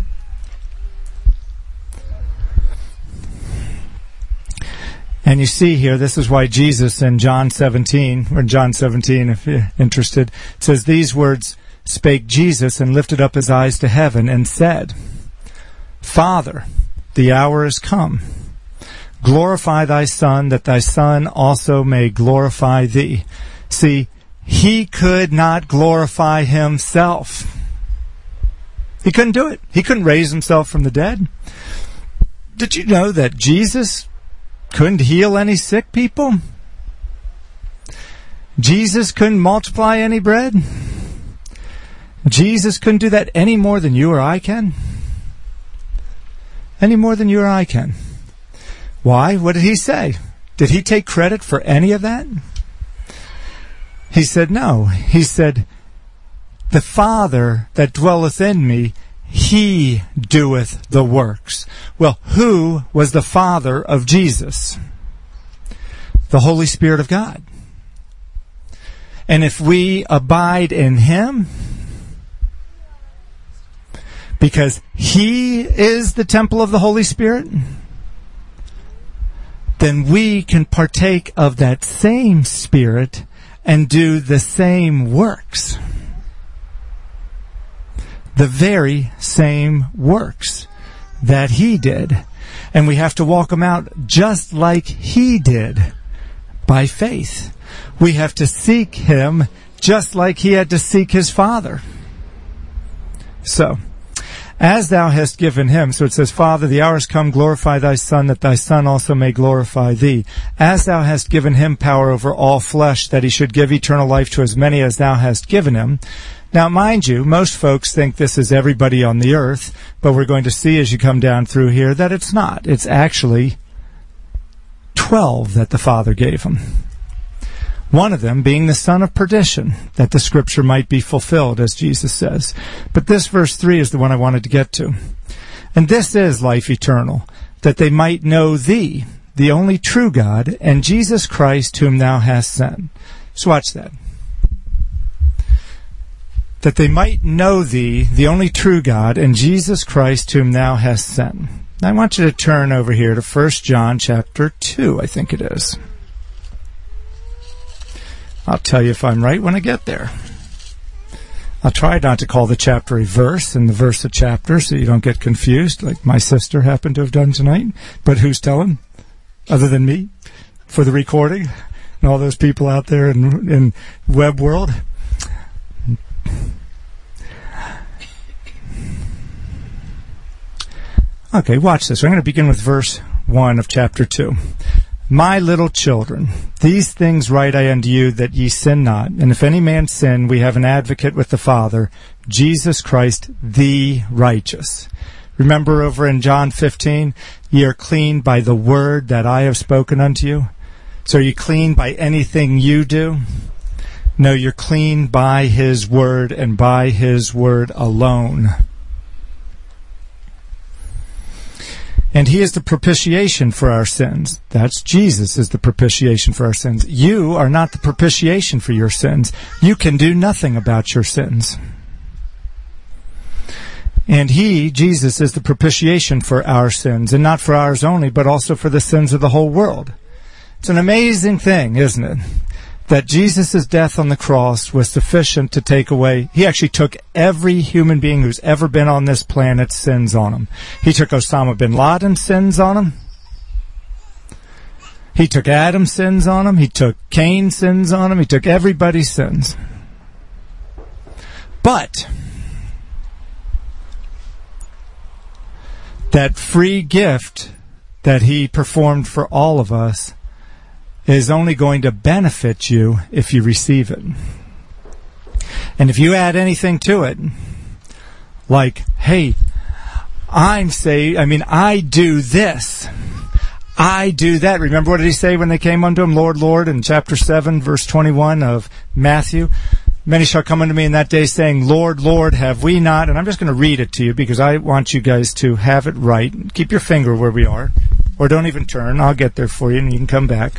And you see here, this is why Jesus in John 17, if you're interested, it says, "These words spake Jesus, and lifted up His eyes to heaven, and said, Father, the hour is come. Glorify Thy Son, that Thy Son also may glorify Thee." See, He could not glorify Himself. He couldn't do it. He couldn't raise Himself from the dead. Did you know that Jesus couldn't heal any sick people? Jesus couldn't multiply any bread? Jesus couldn't do that any more than you or I can? Any more than you or I can. Why? What did He say? Did He take credit for any of that? He said no. He said, "The Father that dwelleth in me, He doeth the works." Well, who was the Father of Jesus? The Holy Spirit of God. And if we abide in Him, because He is the temple of the Holy Spirit, then we can partake of that same Spirit and do the same works. The very same works that He did. And we have to walk them out just like He did, by faith. We have to seek Him just like He had to seek His Father. So, as Thou hast given Him, so it says, "Father, the hour has come, glorify Thy Son, that Thy Son also may glorify Thee. As Thou hast given Him power over all flesh, that He should give eternal life to as many as Thou hast given Him." Now, mind you, most folks think this is everybody on the earth, but we're going to see as you come down through here that it's not. It's actually 12 that the Father gave Him. One of them being the son of perdition, that the Scripture might be fulfilled, as Jesus says. But this verse 3 is the one I wanted to get to. "And this is life eternal, that they might know Thee, the only true God, and Jesus Christ, whom Thou hast sent." So watch that. "That they might know Thee, the only true God, and Jesus Christ, whom Thou hast sent." I want you to turn over here to 1 John chapter 2, I think it is. I'll tell you if I'm right when I get there. I'll try not to call the chapter a verse and the verse a chapter so you don't get confused, like my sister happened to have done tonight. But who's telling? Other than me? For the recording? And all those people out there in web world? Okay, watch this. I'm going to begin with verse 1 of chapter 2. "My little children, these things write I unto you, that ye sin not. And if any man sin, we have an advocate with the Father, Jesus Christ the righteous." Remember over in John 15, "Ye are clean by the word that I have spoken unto you." So are you clean by anything you do? No, you're clean by His word and by His word alone. "And He is the propitiation for our sins." That's Jesus is the propitiation for our sins. You are not the propitiation for your sins. You can do nothing about your sins. "And He, Jesus, is the propitiation for our sins, and not for ours only, but also for the sins of the whole world." It's an amazing thing, isn't it? That Jesus' death on the cross was sufficient to take away. He actually took every human being who's ever been on this planet's sins on him. He took Osama bin Laden's sins on him. He took Adam's sins on him. He took Cain's sins on him. He took everybody's sins. But that free gift that he performed for all of us is only going to benefit you if you receive it. And if you add anything to it, like, hey, I'm saved, I do this, I do that. Remember what did he say when they came unto him? Lord, Lord, in chapter 7, verse 21 of Matthew. Many shall come unto me in that day saying, Lord, Lord, have we not? And I'm just going to read it to you because I want you guys to have it right. Keep your finger where we are. Or don't even turn. I'll get there for you and you can come back.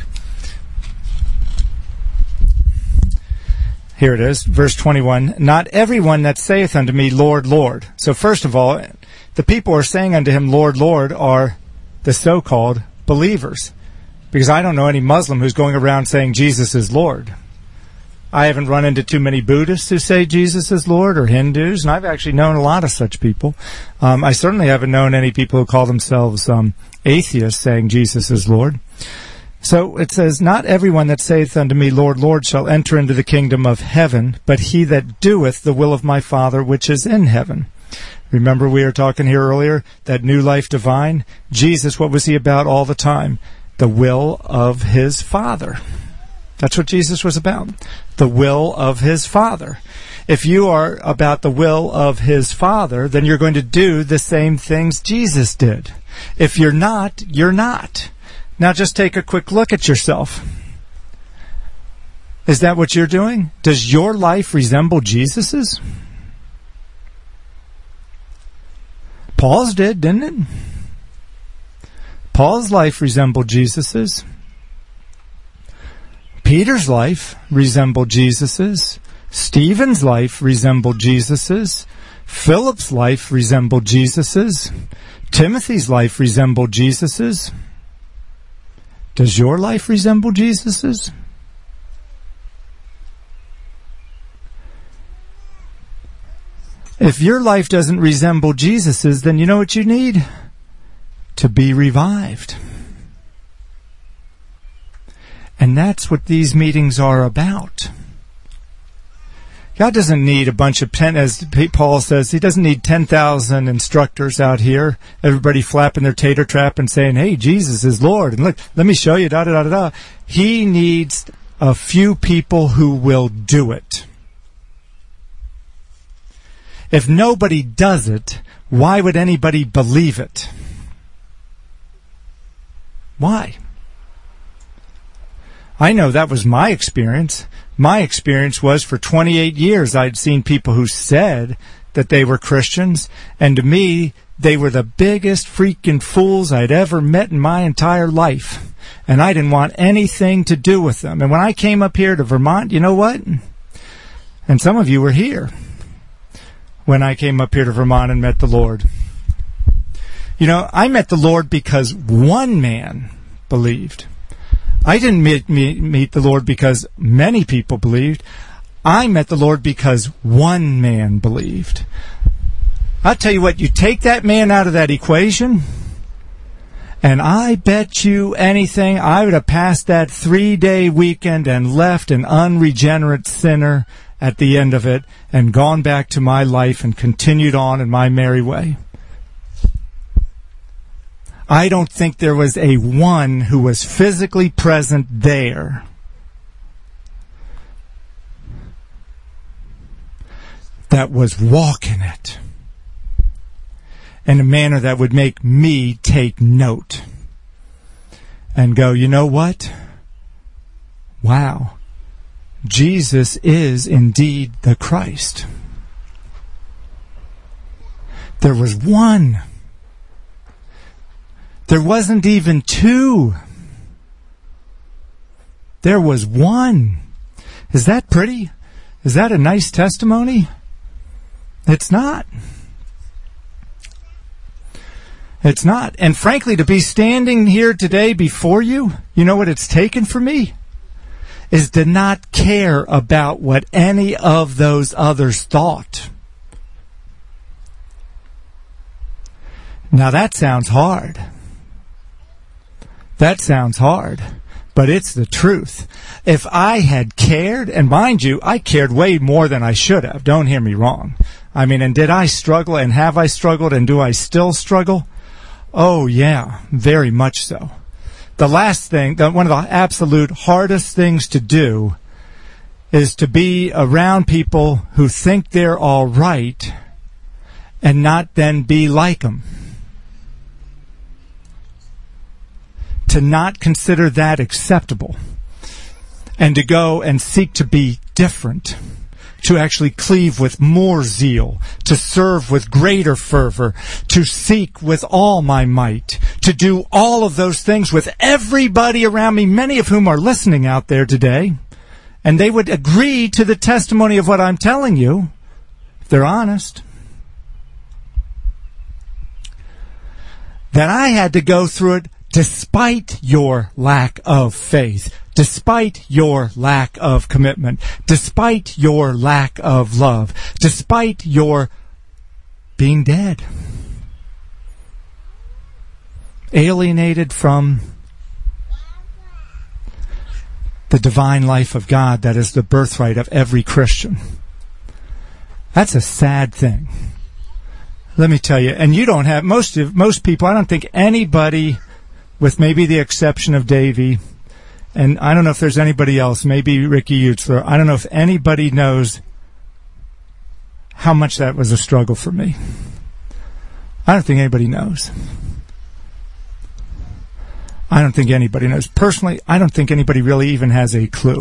Here it is, verse 21. Not everyone that saith unto me, Lord, Lord. So first of all, the people who are saying unto him, Lord, Lord, are the so-called believers. Because I don't know any Muslim who's going around saying Jesus is Lord. I haven't run into too many Buddhists who say Jesus is Lord, or Hindus, and I've actually known a lot of such people. I certainly haven't known any people who call themselves atheists saying Jesus is Lord. So it says, not everyone that saith unto me, Lord, Lord, shall enter into the kingdom of heaven, but he that doeth the will of my Father which is in heaven. Remember we were talking here earlier, that new life divine? Jesus, what was he about all the time? The will of his Father. That's what Jesus was about. The will of his Father. If you are about the will of his Father, then you're going to do the same things Jesus did. If you're not, you're not. Now just take a quick look at yourself. Is that what you're doing? Does your life resemble Jesus's? Paul's did, didn't it? Paul's life resembled Jesus's. Peter's life resembled Jesus's. Stephen's life resembled Jesus's. Philip's life resembled Jesus's. Timothy's life resembled Jesus's. Does your life resemble Jesus's? If your life doesn't resemble Jesus's, then you know what you need? To be revived. And that's what these meetings are about. God doesn't need a bunch of as Paul says, he doesn't need 10,000 instructors out here, everybody flapping their tater trap and saying, hey, Jesus is Lord, and look, let me show you, da-da-da-da-da. He needs a few people who will do it. If nobody does it, why would anybody believe it? Why? I know that was my experience. My experience was for 28 years I'd seen people who said that they were Christians, and to me, they were the biggest freaking fools I'd ever met in my entire life. And I didn't want anything to do with them. And when I came up here to Vermont, you know what? And some of you were here when I came up here to Vermont and met the Lord. You know, I met the Lord because one man believed. I didn't meet the Lord because many people believed. I met the Lord because one man believed. I'll tell you what, you take that man out of that equation, and I bet you anything I would have passed that 3-day weekend and left an unregenerate sinner at the end of it and gone back to my life and continued on in my merry way. I don't think there was a one who was physically present there that was walking it in a manner that would make me take note and go, you know what? Wow. Jesus is indeed the Christ. There was one. There wasn't even two. There was one. Is that pretty? Is that a nice testimony? It's not. It's not. And frankly, to be standing here today before you, you know what it's taken for me? Is to not care about what any of those others thought. Now that sounds hard. That sounds hard, but it's the truth. If I had cared, and mind you, I cared way more than I should have. Don't hear me wrong. I mean, and did I struggle, and have I struggled, and do I still struggle? Oh, yeah, very much so. The last thing, one of the absolute hardest things to do is to be around people who think they're all right and not then be like them. To not consider that acceptable and to go and seek to be different, to actually cleave with more zeal, to serve with greater fervor, to seek with all my might, to do all of those things with everybody around me, many of whom are listening out there today, and they would agree to the testimony of what I'm telling you, if they're honest. That I had to go through it despite your lack of faith, despite your lack of commitment, despite your lack of love, despite your being dead, alienated from the divine life of God that is the birthright of every Christian. That's a sad thing. Let me tell you, and you don't have, most people, I don't think anybody, with maybe the exception of Davey, and I don't know if there's anybody else, maybe Ricky Utzler, I don't know if anybody knows how much that was a struggle for me. I don't think anybody knows. I don't think anybody knows. Personally, I don't think anybody really even has a clue.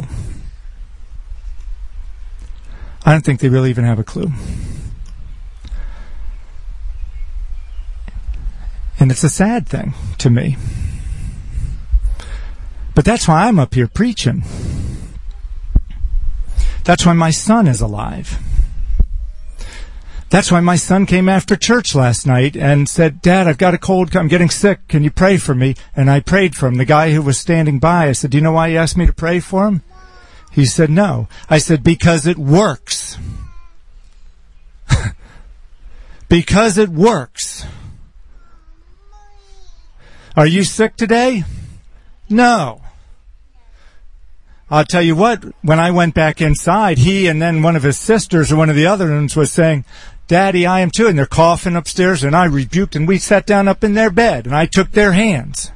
I don't think they really even have a clue. And it's a sad thing to me. But that's why I'm up here preaching. That's why my son is alive. That's why my son came after church last night and said, Dad, I've got a cold, I'm getting sick, can you pray for me? And I prayed for him. The guy who was standing by, I said, do you know why you asked me to pray for him? He said, no. I said, because it works. Because it works. Are you sick today? No. I'll tell you what, when I went back inside, he and then one of his sisters or one of the other ones was saying, Daddy, I am too. And they're coughing upstairs, and I rebuked, and we sat down up in their bed, and I took their hands.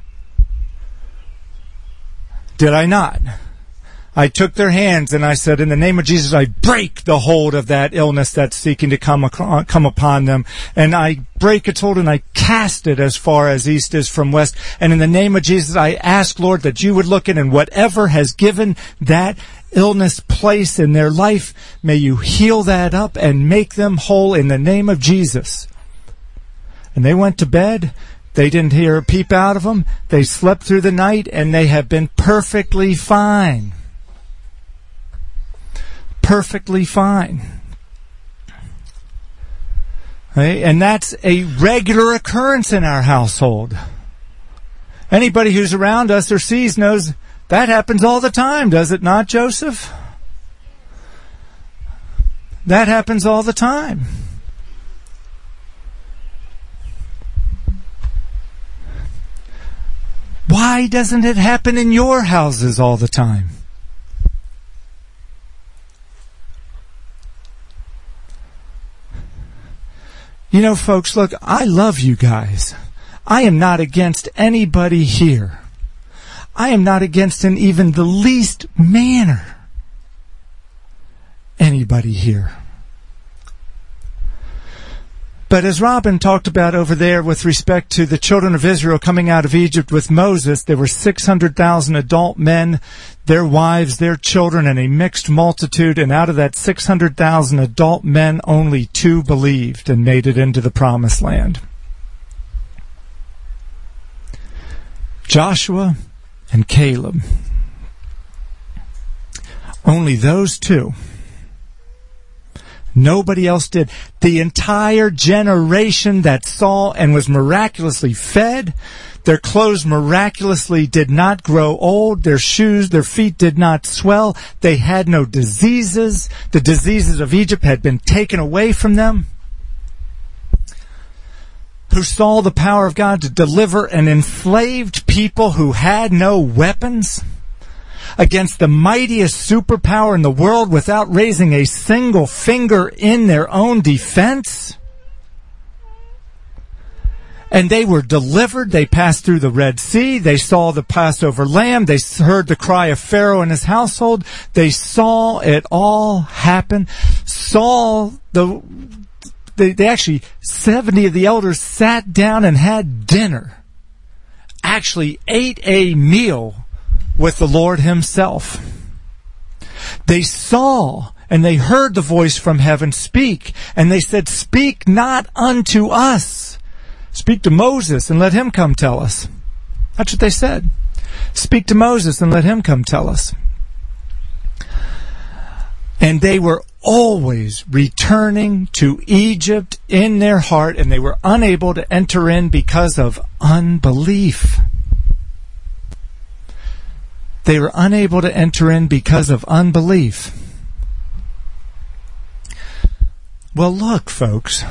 Did I not? I took their hands, and I said, in the name of Jesus, I break the hold of that illness that's seeking to come upon them. And I break its hold, and I cast it as far as east is from west. And in the name of Jesus, I ask, Lord, that you would look in, and whatever has given that illness place in their life, may you heal that up and make them whole in the name of Jesus. And they went to bed. They didn't hear a peep out of them. They slept through the night, and they have been perfectly fine. Perfectly fine. Okay? And that's a regular occurrence in our household. Anybody who's around us or sees knows that happens all the time, does it not, Joseph? That happens all the time. Why doesn't it happen in your houses all the time? You know, folks, look, I love you guys. I am not against anybody here. I am not against in even the least manner anybody here. But as Robin talked about over there with respect to the children of Israel coming out of Egypt with Moses, there were 600,000 adult men, their wives, their children, and a mixed multitude. And out of that 600,000 adult men, only 2 believed and made it into the promised land. Joshua and Caleb. Only those 2. Nobody else did. The entire generation that saw and was miraculously fed, their clothes miraculously did not grow old, their feet did not swell, they had no diseases, the diseases of Egypt had been taken away from them, who saw the power of God to deliver an enslaved people who had no weapons against the mightiest superpower in the world without raising a single finger in their own defense. And they were delivered. They passed through the Red Sea. They saw the Passover lamb. They heard the cry of Pharaoh and his household. They saw it all happen. They actually, 70 of the elders sat down and had dinner. Actually ate a meal with the Lord himself. They saw and they heard the voice from heaven speak. And they said, "Speak not unto us. Speak to Moses and let him come tell us." That's what they said. Speak to Moses and let him come tell us. And they were always returning to Egypt in their heart, and they were unable to enter in because of unbelief. They were unable to enter in because of unbelief. Well, look, folks.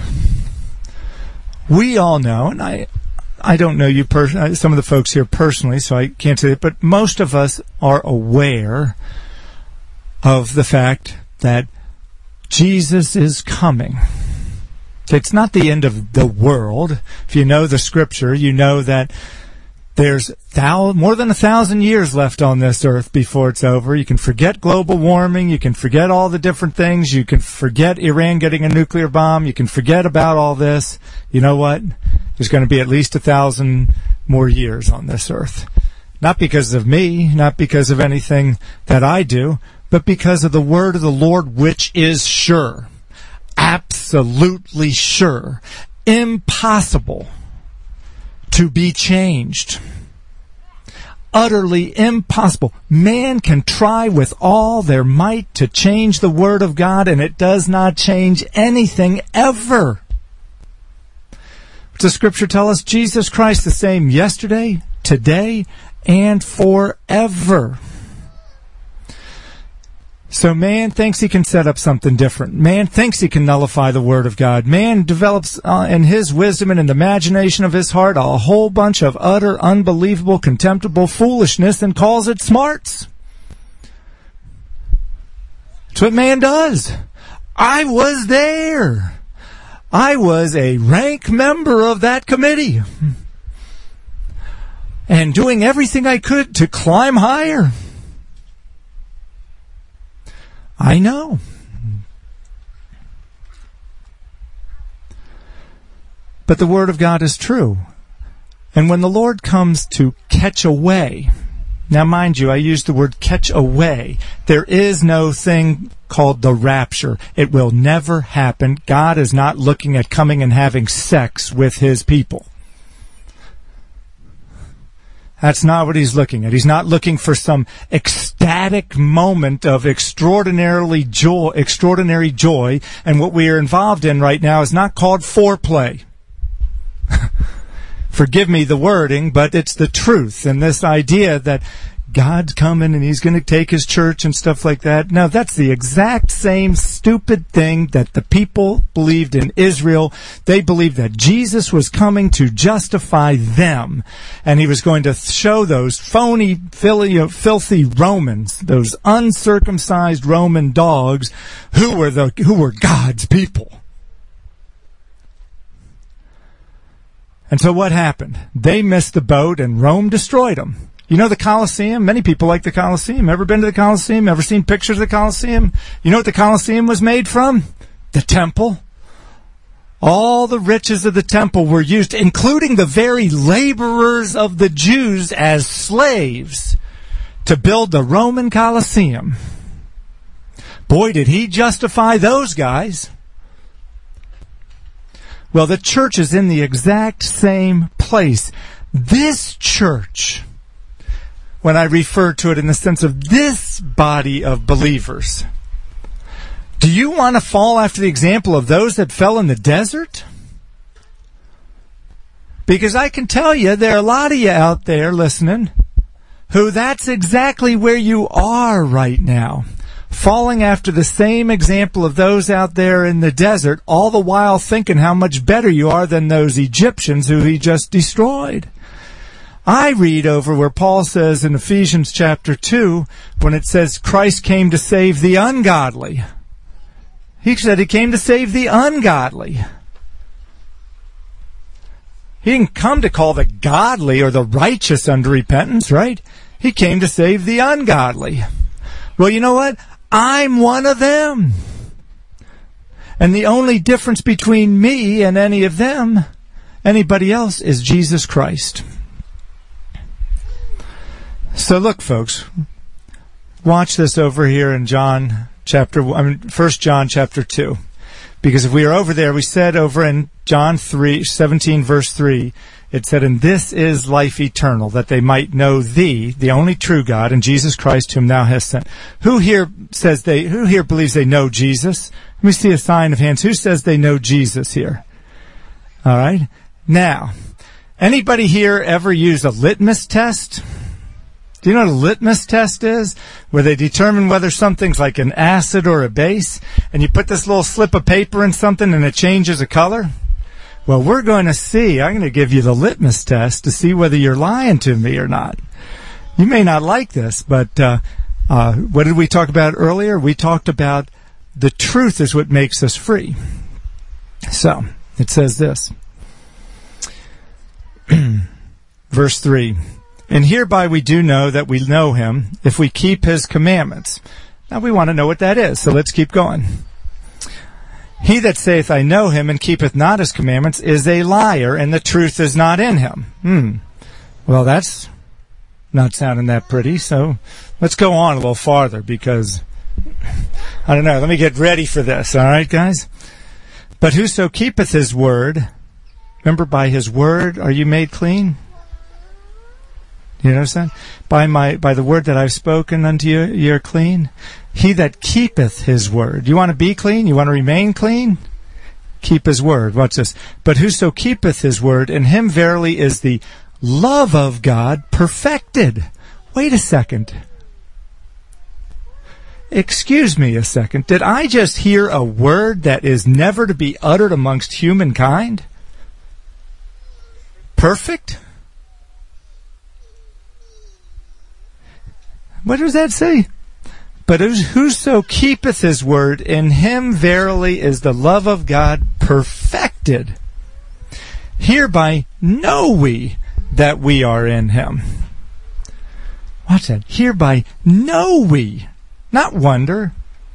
We all know, and I don't know you personally, some of the folks here personally, so I can't say it, but most of us are aware of the fact that Jesus is coming. It's not the end of the world. If you know the scripture, you know that there's more than 1,000 years left on this earth before it's over. You can forget global warming. You can forget all the different things. You can forget Iran getting a nuclear bomb. You can forget about all this. You know what? There's going to be at least 1,000 more years on this earth. Not because of me, not because of anything that I do, but because of the word of the Lord, which is sure. Absolutely sure. Impossible to be changed. Utterly impossible. Man can try with all their might to change the Word of God, and it does not change anything ever. What does Scripture tell us? Jesus Christ the same yesterday, today, and forever. So man thinks he can set up something different. Man thinks he can nullify the Word of God. Man develops in his wisdom and in the imagination of his heart a whole bunch of utter, unbelievable, contemptible foolishness and calls it smarts. That's what man does. I was there. I was a rank member of that committee. And doing everything I could to climb higher. I know. But the Word of God is true. And when the Lord comes to catch away, now mind you, I use the word catch away. There is no thing called the rapture. It will never happen. God is not looking at coming and having sex with his people. That's not what he's looking at. He's not looking for some ecstatic moment of extraordinary joy. And what we are involved in right now is not called foreplay. Forgive me the wording, but it's the truth. And this idea that God's coming and he's going to take his church and stuff like that. No, that's the exact same stupid thing that the people believed in Israel. They believed that Jesus was coming to justify them. And he was going to show those phony, filthy Romans, those uncircumcised Roman dogs, who were God's people. And so what happened? They missed the boat and Rome destroyed them. You know the Colosseum? Many people like the Colosseum. Ever been to the Colosseum? Ever seen pictures of the Colosseum? You know what the Colosseum was made from? The temple. All the riches of the temple were used, including the very laborers of the Jews as slaves, to build the Roman Colosseum. Boy, did he justify those guys. Well, the church is in the exact same place. This church, when I refer to it in the sense of this body of believers, do you want to fall after the example of those that fell in the desert? Because I can tell you, there are a lot of you out there listening who that's exactly where you are right now. Falling after the same example of those out there in the desert, all the while thinking how much better you are than those Egyptians who he just destroyed. I read over where Paul says in Ephesians chapter 2, when it says Christ came to save the ungodly. He said he came to save the ungodly. He didn't come to call the godly or the righteous unto repentance, right? He came to save the ungodly. Well, you know what? I'm one of them. And the only difference between me and any of them, anybody else, is Jesus Christ. So look, folks, watch this over here in 1 John chapter 2. Because if we are over there, we said over in John 17 verse 3, it said, "And this is life eternal, that they might know thee, the only true God, and Jesus Christ whom thou hast sent." Who here believes they know Jesus? Let me see a sign of hands. Who says they know Jesus here? All right. Now, anybody here ever use a litmus test? Do you know what a litmus test is? Where they determine whether something's like an acid or a base, and you put this little slip of paper in something and it changes the color? Well, we're going to see. I'm going to give you the litmus test to see whether you're lying to me or not. You may not like this, but what did we talk about earlier? We talked about the truth is what makes us free. So, it says this. Verse 3. "And hereby we do know that we know him, if we keep his commandments." Now we want to know what that is, so let's keep going. "He that saith, I know him, and keepeth not his commandments, is a liar, and the truth is not in him." Well, that's not sounding that pretty, so let's go on a little farther, because, I don't know, let me get ready for this, all right, guys? "But whoso keepeth his word," remember, by his word are you made clean? You notice that? By the word that I've spoken unto you, you're clean. "He that keepeth his word." You want to be clean? You want to remain clean? Keep his word. Watch this. "But whoso keepeth his word, in him verily is the love of God perfected." Wait a second. Excuse me a second. Did I just hear a word that is never to be uttered amongst humankind? Perfect? What does that say? "But whoso keepeth his word, in him verily is the love of God perfected. Hereby know we that we are in him." Watch that. Hereby know we. Not wonder.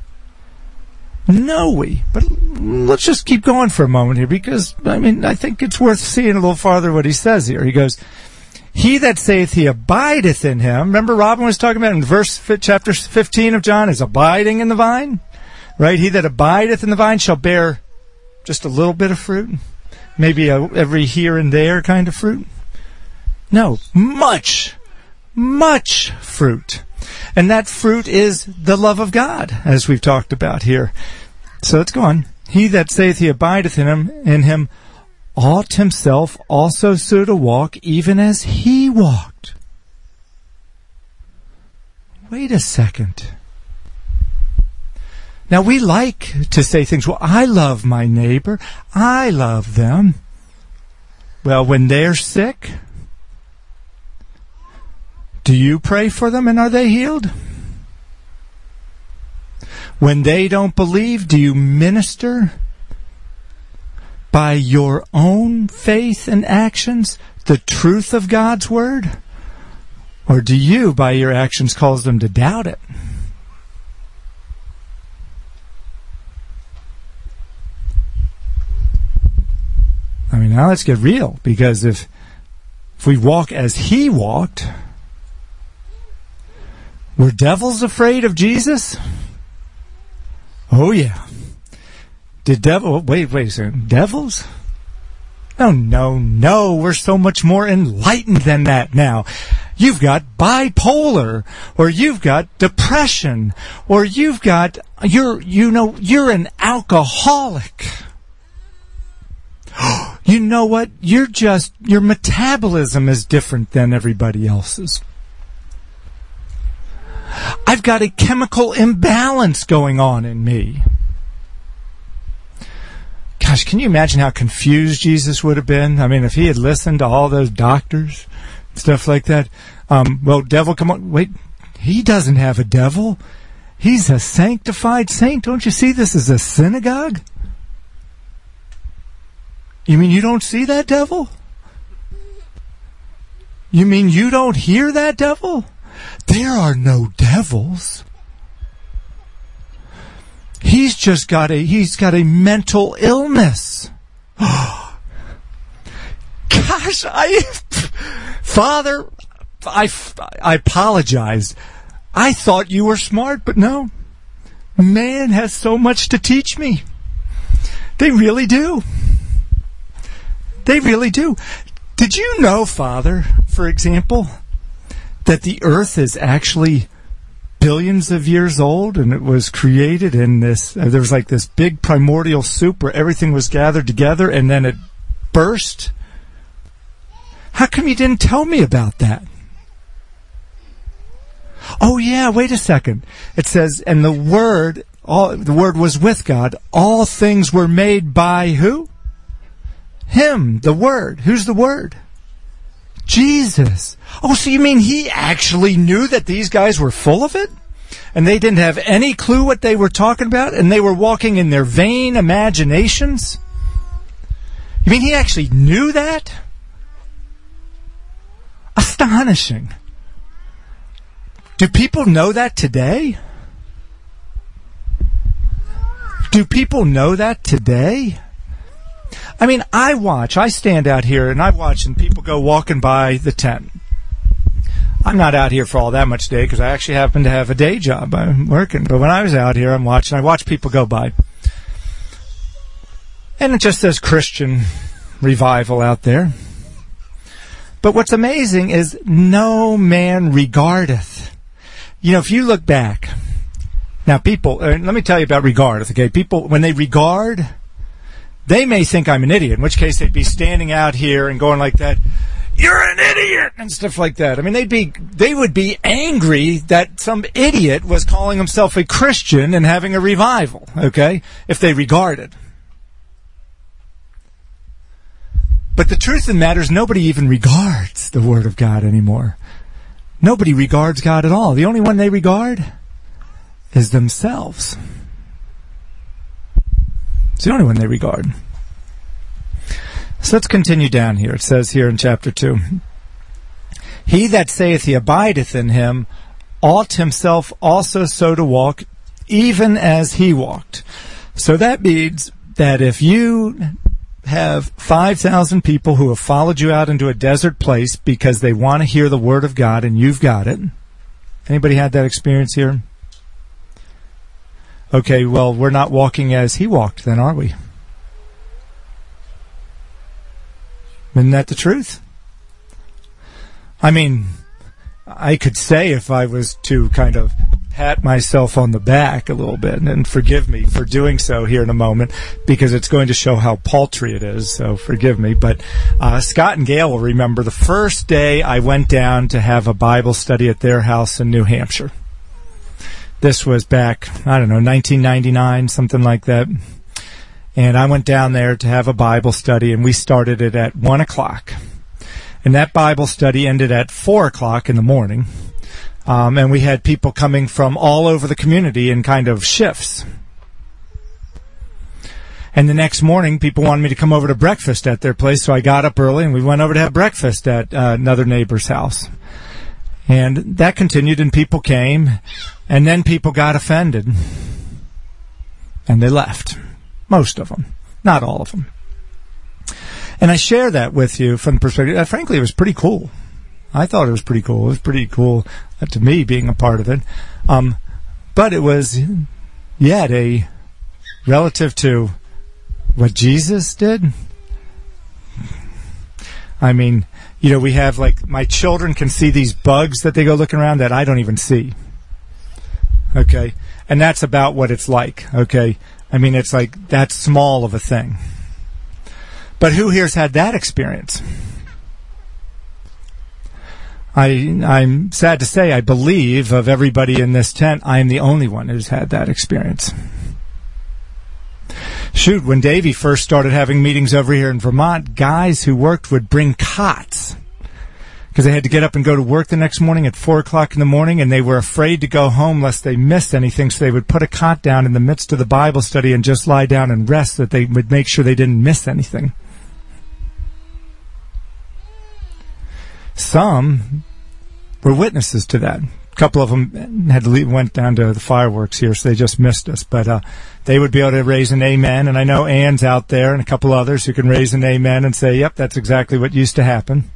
Know we. But let's just keep going for a moment here, because, I think it's worth seeing a little farther what he says here. He goes, "He that saith he abideth in him." Remember Robin was talking about in chapter 15 of John, is abiding in the vine, right? "He that abideth in the vine shall bear just a little bit of fruit." Maybe every here and there kind of fruit. No, much fruit. And that fruit is the love of God, as we've talked about here. So let's go on. "He that saith he abideth in him ought himself also so to walk, even as he walked." Wait a second. Now we like to say things, well, I love my neighbor, I love them. Well, when they're sick, do you pray for them and are they healed? When they don't believe, do you minister by your own faith and actions the truth of God's word? Or do you, by your actions, cause them to doubt it? Now let's get real, because if we walk as he walked, were devils afraid of Jesus? Oh yeah. Wait a second. Devils? No. We're so much more enlightened than that now. You've got bipolar, or you've got depression, or you're an alcoholic. You know what? Your metabolism is different than everybody else's. I've got a chemical imbalance going on in me. Gosh, can you imagine how confused Jesus would have been? If he had listened to all those doctors, stuff like that. Well, devil, come on. Wait, he doesn't have a devil. He's a sanctified saint. Don't you see this is a synagogue? You mean you don't see that devil? You mean you don't hear that devil? There are no devils. He's got a mental illness. Gosh, Father, I apologize. I thought you were smart, but no. Man has so much to teach me. They really do. They really do. Did you know, Father, for example, that the earth is actually billions of years old, and it was created in this, there was like this big primordial soup where everything was gathered together and then it burst? How come you didn't tell me about that? Oh yeah, wait a second. It says, and the Word was with God. All things were made by who? Him, the Word. Who's the Word? Jesus. Oh, so you mean he actually knew that these guys were full of it? And they didn't have any clue what they were talking about? And they were walking in their vain imaginations? You mean he actually knew that? Astonishing. Do people know that today? Do people know that today? I mean, I stand out here and I watch, and people go walking by the tent. I'm not out here for all that much day because I actually happen to have a day job. I'm working. But when I was out here, I watch people go by. And it just says Christian revival out there. But what's amazing is no man regardeth. You know, if you look back, now people, let me tell you about regardeth, okay? People, when they regard, they may think I'm an idiot, in which case they'd be standing out here and going like that, "You're an idiot," and stuff like that. I mean, they would be angry that some idiot was calling himself a Christian and having a revival, okay? If they regarded. But the truth of the matter is nobody even regards the Word of God anymore. Nobody regards God at all. The only one they regard is themselves. It's the only one they regard. So let's continue down here. It says here in chapter 2, "He that saith he abideth in him ought himself also so to walk, even as he walked." So that means that if you have 5,000 people who have followed you out into a desert place because they want to hear the Word of God and you've got it. Anybody had that experience here? Okay, well, we're not walking as he walked then, are we? Isn't that the truth? I mean, I could say if I was to kind of pat myself on the back a little bit, and forgive me for doing so here in a moment, because it's going to show how paltry it is, so forgive me. But Scott and Gail will remember the first day I went down to have a Bible study at their house in New Hampshire. This was back, 1999, something like that. And I went down there to have a Bible study, and we started it at 1 o'clock. And that Bible study ended at 4 o'clock in the morning. And we had people coming from all over the community in kind of shifts. And the next morning, people wanted me to come over to breakfast at their place, so I got up early, and we went over to have breakfast at another neighbor's house. And that continued, and people came, and then people got offended. And they left. Most of them. Not all of them. And I share that with you from the perspective, frankly, it was pretty cool. I thought it was pretty cool. It was pretty cool to me being a part of it. But it was yet a relative to what Jesus did. I mean, we have my children can see these bugs that they go looking around that I don't even see. Okay? And that's about what it's like. Okay? I mean, it's like that small of a thing. But who here's had that experience? I'm sad to say, I believe of everybody in this tent, I am the only one who's had that experience. Shoot, when Davey first started having meetings over here in Vermont, guys who worked would bring cots because they had to get up and go to work the next morning at 4 o'clock in the morning, and they were afraid to go home lest they missed anything, so they would put a cot down in the midst of the Bible study and just lie down and rest so that they would make sure they didn't miss anything. Some were witnesses to that. A couple of them went down to the fireworks here, so they just missed us. But they would be able to raise an amen. And I know Ann's out there and a couple others who can raise an amen and say, yep, that's exactly what used to happen.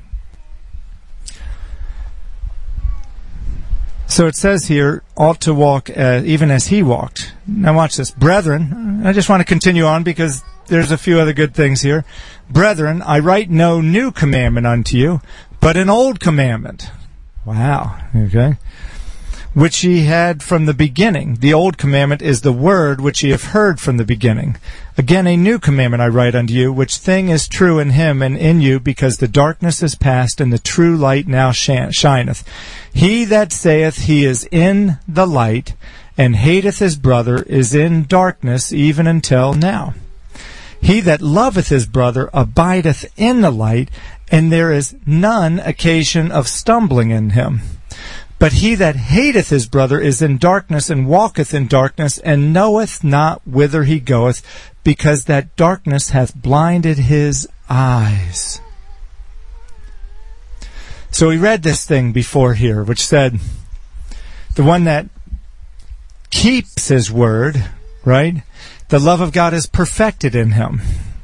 So it says here, ought to walk even as he walked. Now watch this. Brethren, I just want to continue on because there's a few other good things here. Brethren, I write no new commandment unto you, but an old commandment. Wow. Okay. Which ye had from the beginning. The old commandment is the word which ye have heard from the beginning. Again, a new commandment I write unto you, which thing is true in him and in you, because the darkness is past and the true light now shineth. He that saith he is in the light and hateth his brother is in darkness even until now. He that loveth his brother abideth in the light, and there is none occasion of stumbling in him. But he that hateth his brother is in darkness, and walketh in darkness, and knoweth not whither he goeth, because that darkness hath blinded his eyes. So we read this thing before here, which said, the one that keeps his word, right? The love of God is perfected in him.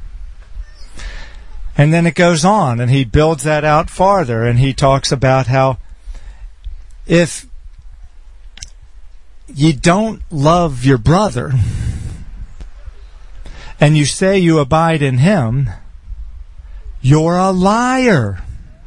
And then it goes on, and he builds that out farther, and he talks about how if you don't love your brother, and you say you abide in him, you're a liar.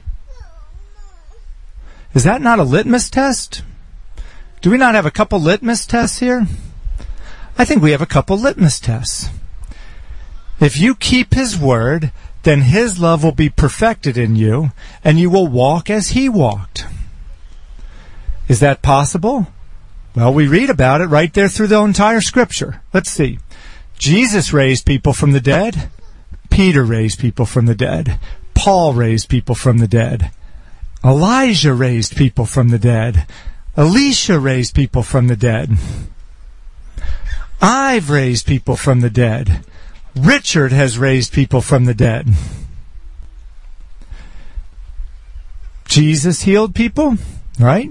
Is that not a litmus test? Do we not have a couple litmus tests here? I think we have a couple litmus tests. If you keep his word, then his love will be perfected in you, and you will walk as he walked. Is that possible? Well, we read about it right there through the entire Scripture. Let's see. Jesus raised people from the dead. Peter raised people from the dead. Paul raised people from the dead. Elijah raised people from the dead. Elisha raised people from the dead. I've raised people from the dead. Richard has raised people from the dead. Jesus healed people, right?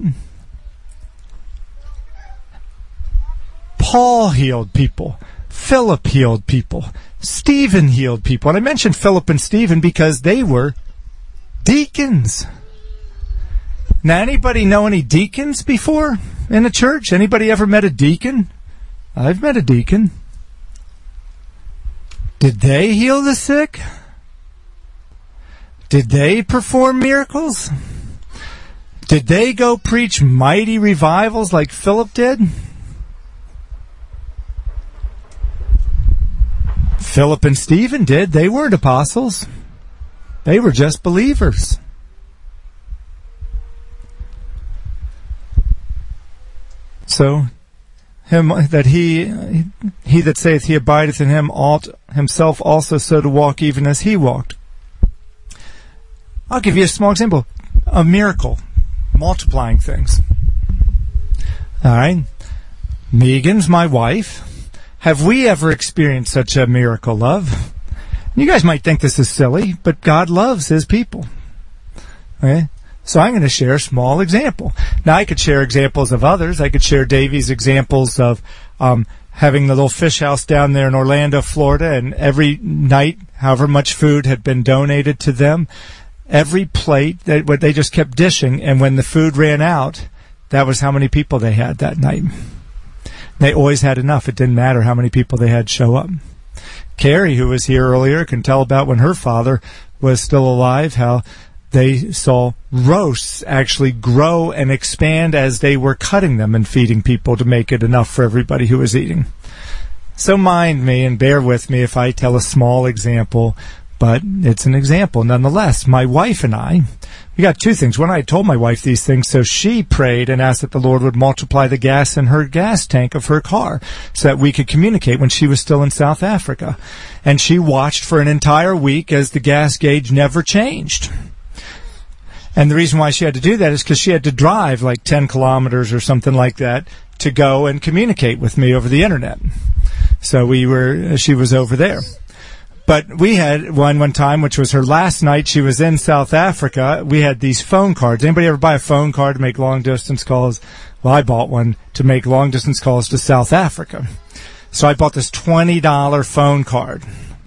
Paul healed people. Philip healed people. Stephen healed people. And I mentioned Philip and Stephen because they were deacons. Now, anybody know any deacons before in a church? Anybody ever met a deacon? I've met a deacon. Did they heal the sick? Did they perform miracles? Did they go preach mighty revivals like Philip did? Philip and Stephen did. They weren't apostles. They were just believers. So, he that saith he abideth in him ought himself also so to walk even as he walked. I'll give you a small example. A miracle. Multiplying things. Alright. Megan's my wife. Have we ever experienced such a miracle, love? You guys might think this is silly, but God loves his people. Okay? So I'm going to share a small example. Now, I could share examples of others. I could share Davey's examples of having the little fish house down there in Orlando, Florida, and every night, however much food had been donated to them, every plate, they just kept dishing, and when the food ran out, that was how many people they had that night. They always had enough. It didn't matter how many people they had show up. Carrie, who was here earlier, can tell about when her father was still alive, how they saw roasts actually grow and expand as they were cutting them and feeding people to make it enough for everybody who was eating. So mind me and bear with me if I tell a small example, but it's an example nonetheless. My wife and I, we got two things. One, I told my wife these things, so she prayed and asked that the Lord would multiply the gas in her gas tank of her car so that we could communicate when she was still in South Africa. And she watched for an entire week as the gas gauge never changed. And the reason why she had to do that is because she had to drive like 10 kilometers or something like that to go and communicate with me over the internet. So she was over there. But we had one time, which was her last night. She was in South Africa. We had these phone cards. Anybody ever buy a phone card to make long-distance calls? Well, I bought one to make long-distance calls to South Africa. So I bought this $20 phone card.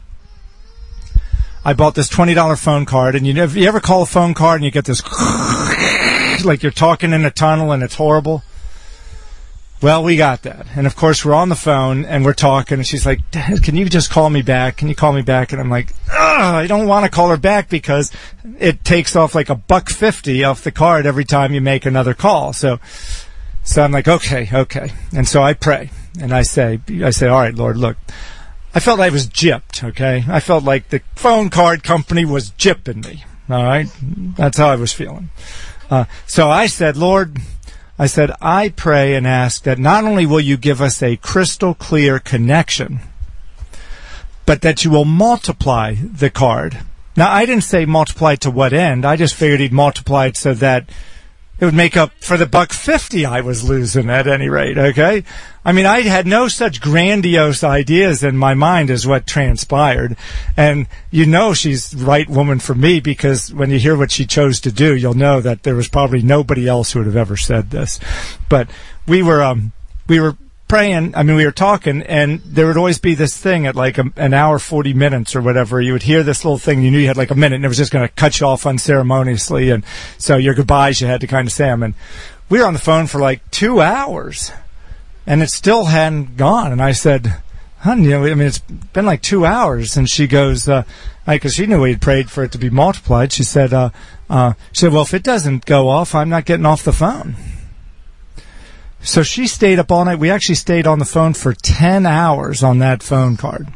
I bought this $20 phone card, and you ever call a phone card and you get this like you're talking in a tunnel and it's horrible? Well, we got that. And, of course, we're on the phone, and we're talking, and she's like, Dad, can you just call me back? Can you call me back? And I'm like, I don't want to call her back because it takes off like $1.50 off the card every time you make another call. So I'm like, okay. And so I pray, and I say, all right, Lord, look, I felt I was gypped, okay? I felt like the phone card company was gypping me, all right? That's how I was feeling. So I said, Lord, I pray and ask that not only will you give us a crystal clear connection, but that you will multiply the card. Now, I didn't say multiply to what end. I just figured he'd multiply it so that it would make up for the $1.50 I was losing at any rate, okay? I mean, I had no such grandiose ideas in my mind as what transpired. And you know she's the right woman for me because when you hear what she chose to do, you'll know that there was probably nobody else who would have ever said this. But we were praying, we were talking, and there would always be this thing at like an hour, 40 minutes or whatever. You would hear this little thing. You knew you had like a minute, and it was just going to cut you off unceremoniously. And so your goodbyes, you had to kind of say them. And we were on the phone for like 2 hours, and it still hadn't gone. And I said, honey, it's been like 2 hours. And she goes, because she knew we had prayed for it to be multiplied. She said, well, if it doesn't go off, I'm not getting off the phone. So she stayed up all night. We actually stayed on the phone for 10 hours on that phone card.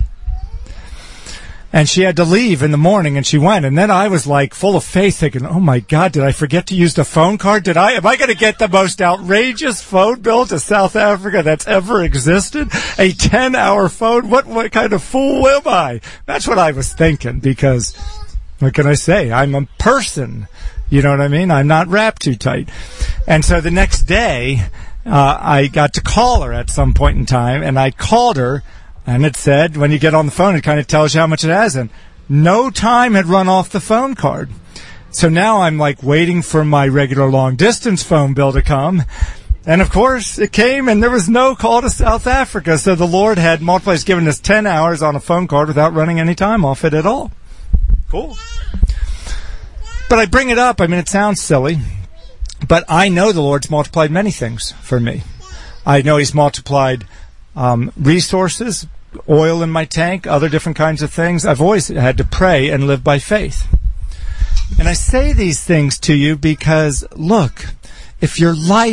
And she had to leave in the morning, and she went. And then I was like full of faith thinking, oh, my God, did I forget to use the phone card? Am I going to get the most outrageous phone bill to South Africa that's ever existed? A 10-hour phone? What kind of fool am I? That's what I was thinking because, what can I say? I'm a person. You know what I mean? I'm not wrapped too tight. And so the next day, I got to call her at some point in time, and I called her, and it said, when you get on the phone, it kind of tells you how much it has, and no time had run off the phone card. So now I'm like waiting for my regular long-distance phone bill to come, and of course it came, and there was no call to South Africa, so the Lord had multiplied, He's given us 10 hours on a phone card without running any time off it at all. Cool. But I bring it up, it sounds silly, but I know the Lord's multiplied many things for me. I know He's multiplied resources, oil in my tank, other different kinds of things. I've always had to pray and live by faith. And I say these things to you because, look, if you're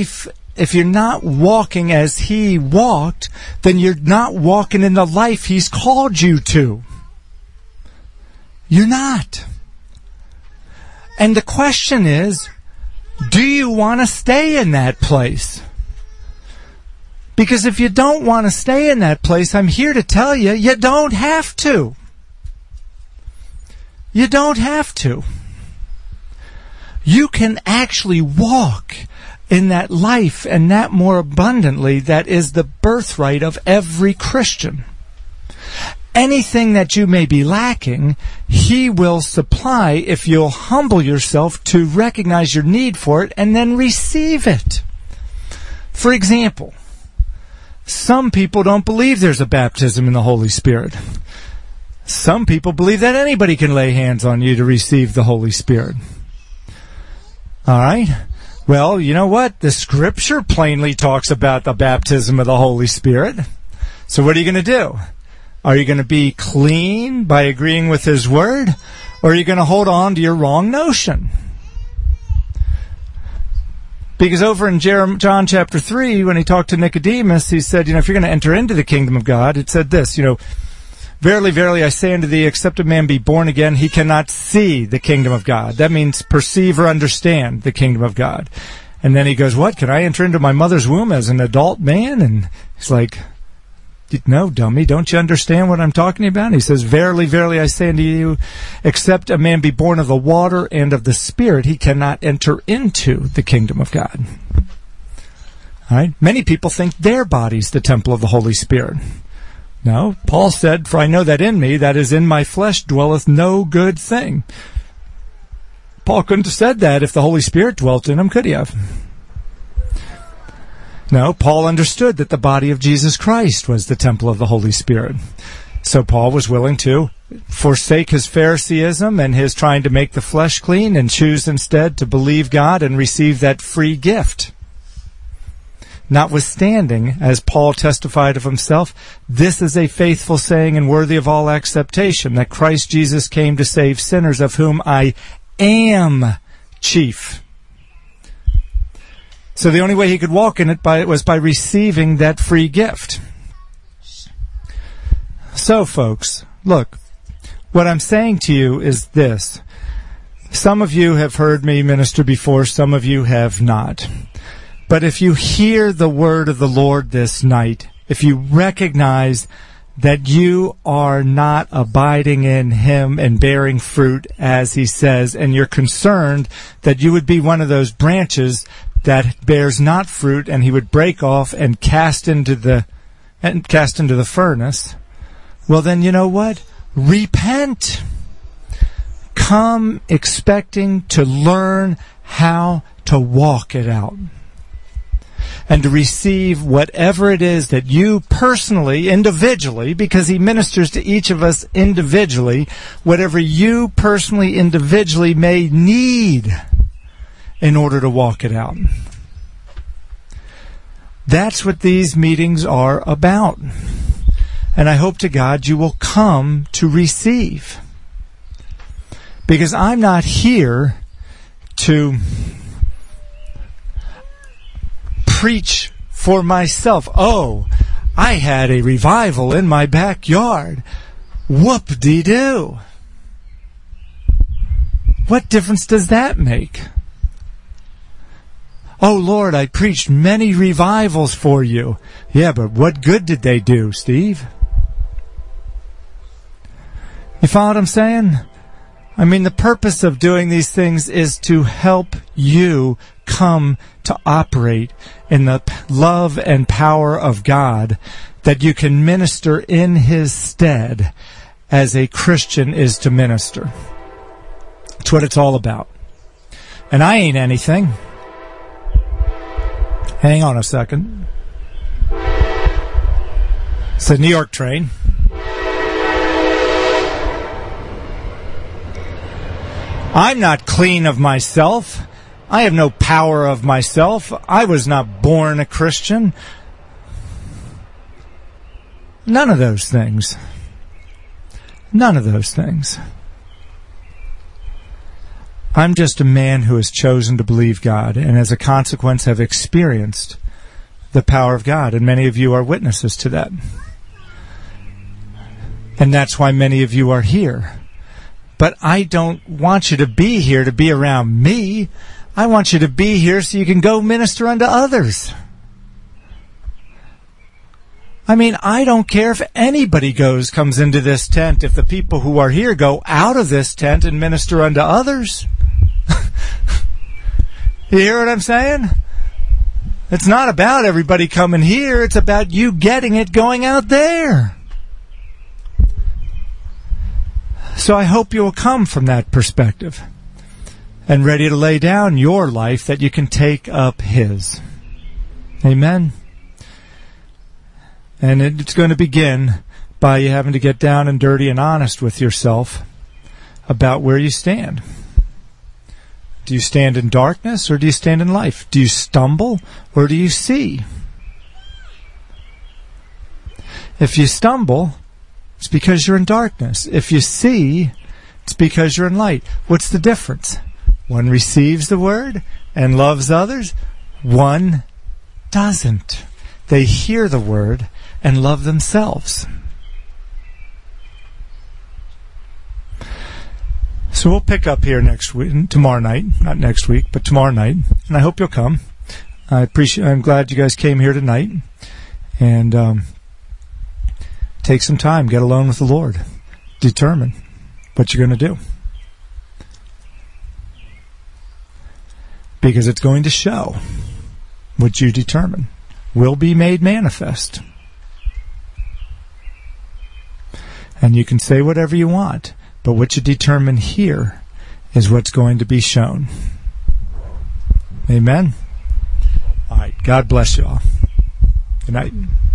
not walking as He walked, then you're not walking in the life He's called you to. You're not. And the question is, do you want to stay in that place? Because if you don't want to stay in that place, I'm here to tell you, you don't have to. You don't have to. You can actually walk in that life and that more abundantly that is the birthright of every Christian. Anything that you may be lacking, He will supply if you'll humble yourself to recognize your need for it and then receive it. For example, some people don't believe there's a baptism in the Holy Spirit. Some people believe that anybody can lay hands on you to receive the Holy Spirit. All right? Well, you know what? The Scripture plainly talks about the baptism of the Holy Spirit. So what are you going to do? Are you going to be clean by agreeing with His Word? Or are you going to hold on to your wrong notion? Because over in John chapter 3, when He talked to Nicodemus, He said, if you're going to enter into the kingdom of God, it said this, verily, verily, I say unto thee, except a man be born again, he cannot see the kingdom of God. That means perceive or understand the kingdom of God. And then He goes, what? Can I enter into my mother's womb as an adult man? And He's like, no, dummy, don't you understand what I'm talking about? He says, verily, verily, I say unto you, except a man be born of the water and of the Spirit, he cannot enter into the kingdom of God. All right? Many people think their body's the temple of the Holy Spirit. No, Paul said, for I know that in me, that is in my flesh, dwelleth no good thing. Paul couldn't have said that if the Holy Spirit dwelt in him, could he have? No, Paul understood that the body of Jesus Christ was the temple of the Holy Spirit. So Paul was willing to forsake his Phariseeism and his trying to make the flesh clean and choose instead to believe God and receive that free gift. Notwithstanding, as Paul testified of himself, this is a faithful saying and worthy of all acceptation, that Christ Jesus came to save sinners, of whom I am chief. So the only way he could walk in it was by receiving that free gift. So, folks, look, what I'm saying to you is this. Some of you have heard me minister before, some of you have not. But if you hear the word of the Lord this night, if you recognize that you are not abiding in Him and bearing fruit, as He says, and you're concerned that you would be one of those branches that bears not fruit, and He would break off and cast into the furnace, well then, you know what? Repent. Come expecting to learn how to walk it out, and to receive whatever it is that you personally, individually, because He ministers to each of us individually, whatever you personally, individually may need in order to walk it out. That's what these meetings are about. And I hope to God you will come to receive. Because I'm not here to preach for myself. Oh, I had a revival in my backyard. Whoop-de-doo. What difference does that make? Oh, Lord, I preached many revivals for you. Yeah, but what good did they do, Steve? You follow what I'm saying? I mean, the purpose of doing these things is to help you come to operate in the love and power of God, that you can minister in His stead as a Christian is to minister. That's what it's all about. And I ain't anything. Hang on a second. It's a New York train. I'm not clean of myself. I have no power of myself. I was not born a Christian. None of those things. None of those things. I'm just a man who has chosen to believe God, and as a consequence have experienced the power of God, and many of you are witnesses to that. And that's why many of you are here. But I don't want you to be here to be around me. I want you to be here so you can go minister unto others. I mean, I don't care if anybody comes into this tent, if the people who are here go out of this tent and minister unto others. You hear what I'm saying? It's not about everybody coming here. It's about you getting it going out there. So I hope you will come from that perspective and ready to lay down your life that you can take up His. Amen. And it's going to begin by you having to get down and dirty and honest with yourself about where you stand. Do you stand in darkness or do you stand in life? Do you stumble or do you see? If you stumble, it's because you're in darkness. If you see, it's because you're in light. What's the difference? One receives the word and loves others. One doesn't. They hear the word and love themselves. So we'll pick up here tomorrow night, not next week, but tomorrow night, and I hope you'll come. I'm glad you guys came here tonight, and take some time, get alone with the Lord, determine what you're going to do, because it's going to show what you determine will be made manifest. And you can say whatever you want, but what you determine here is what's going to be shown. Amen? All right. God bless you all. Good night.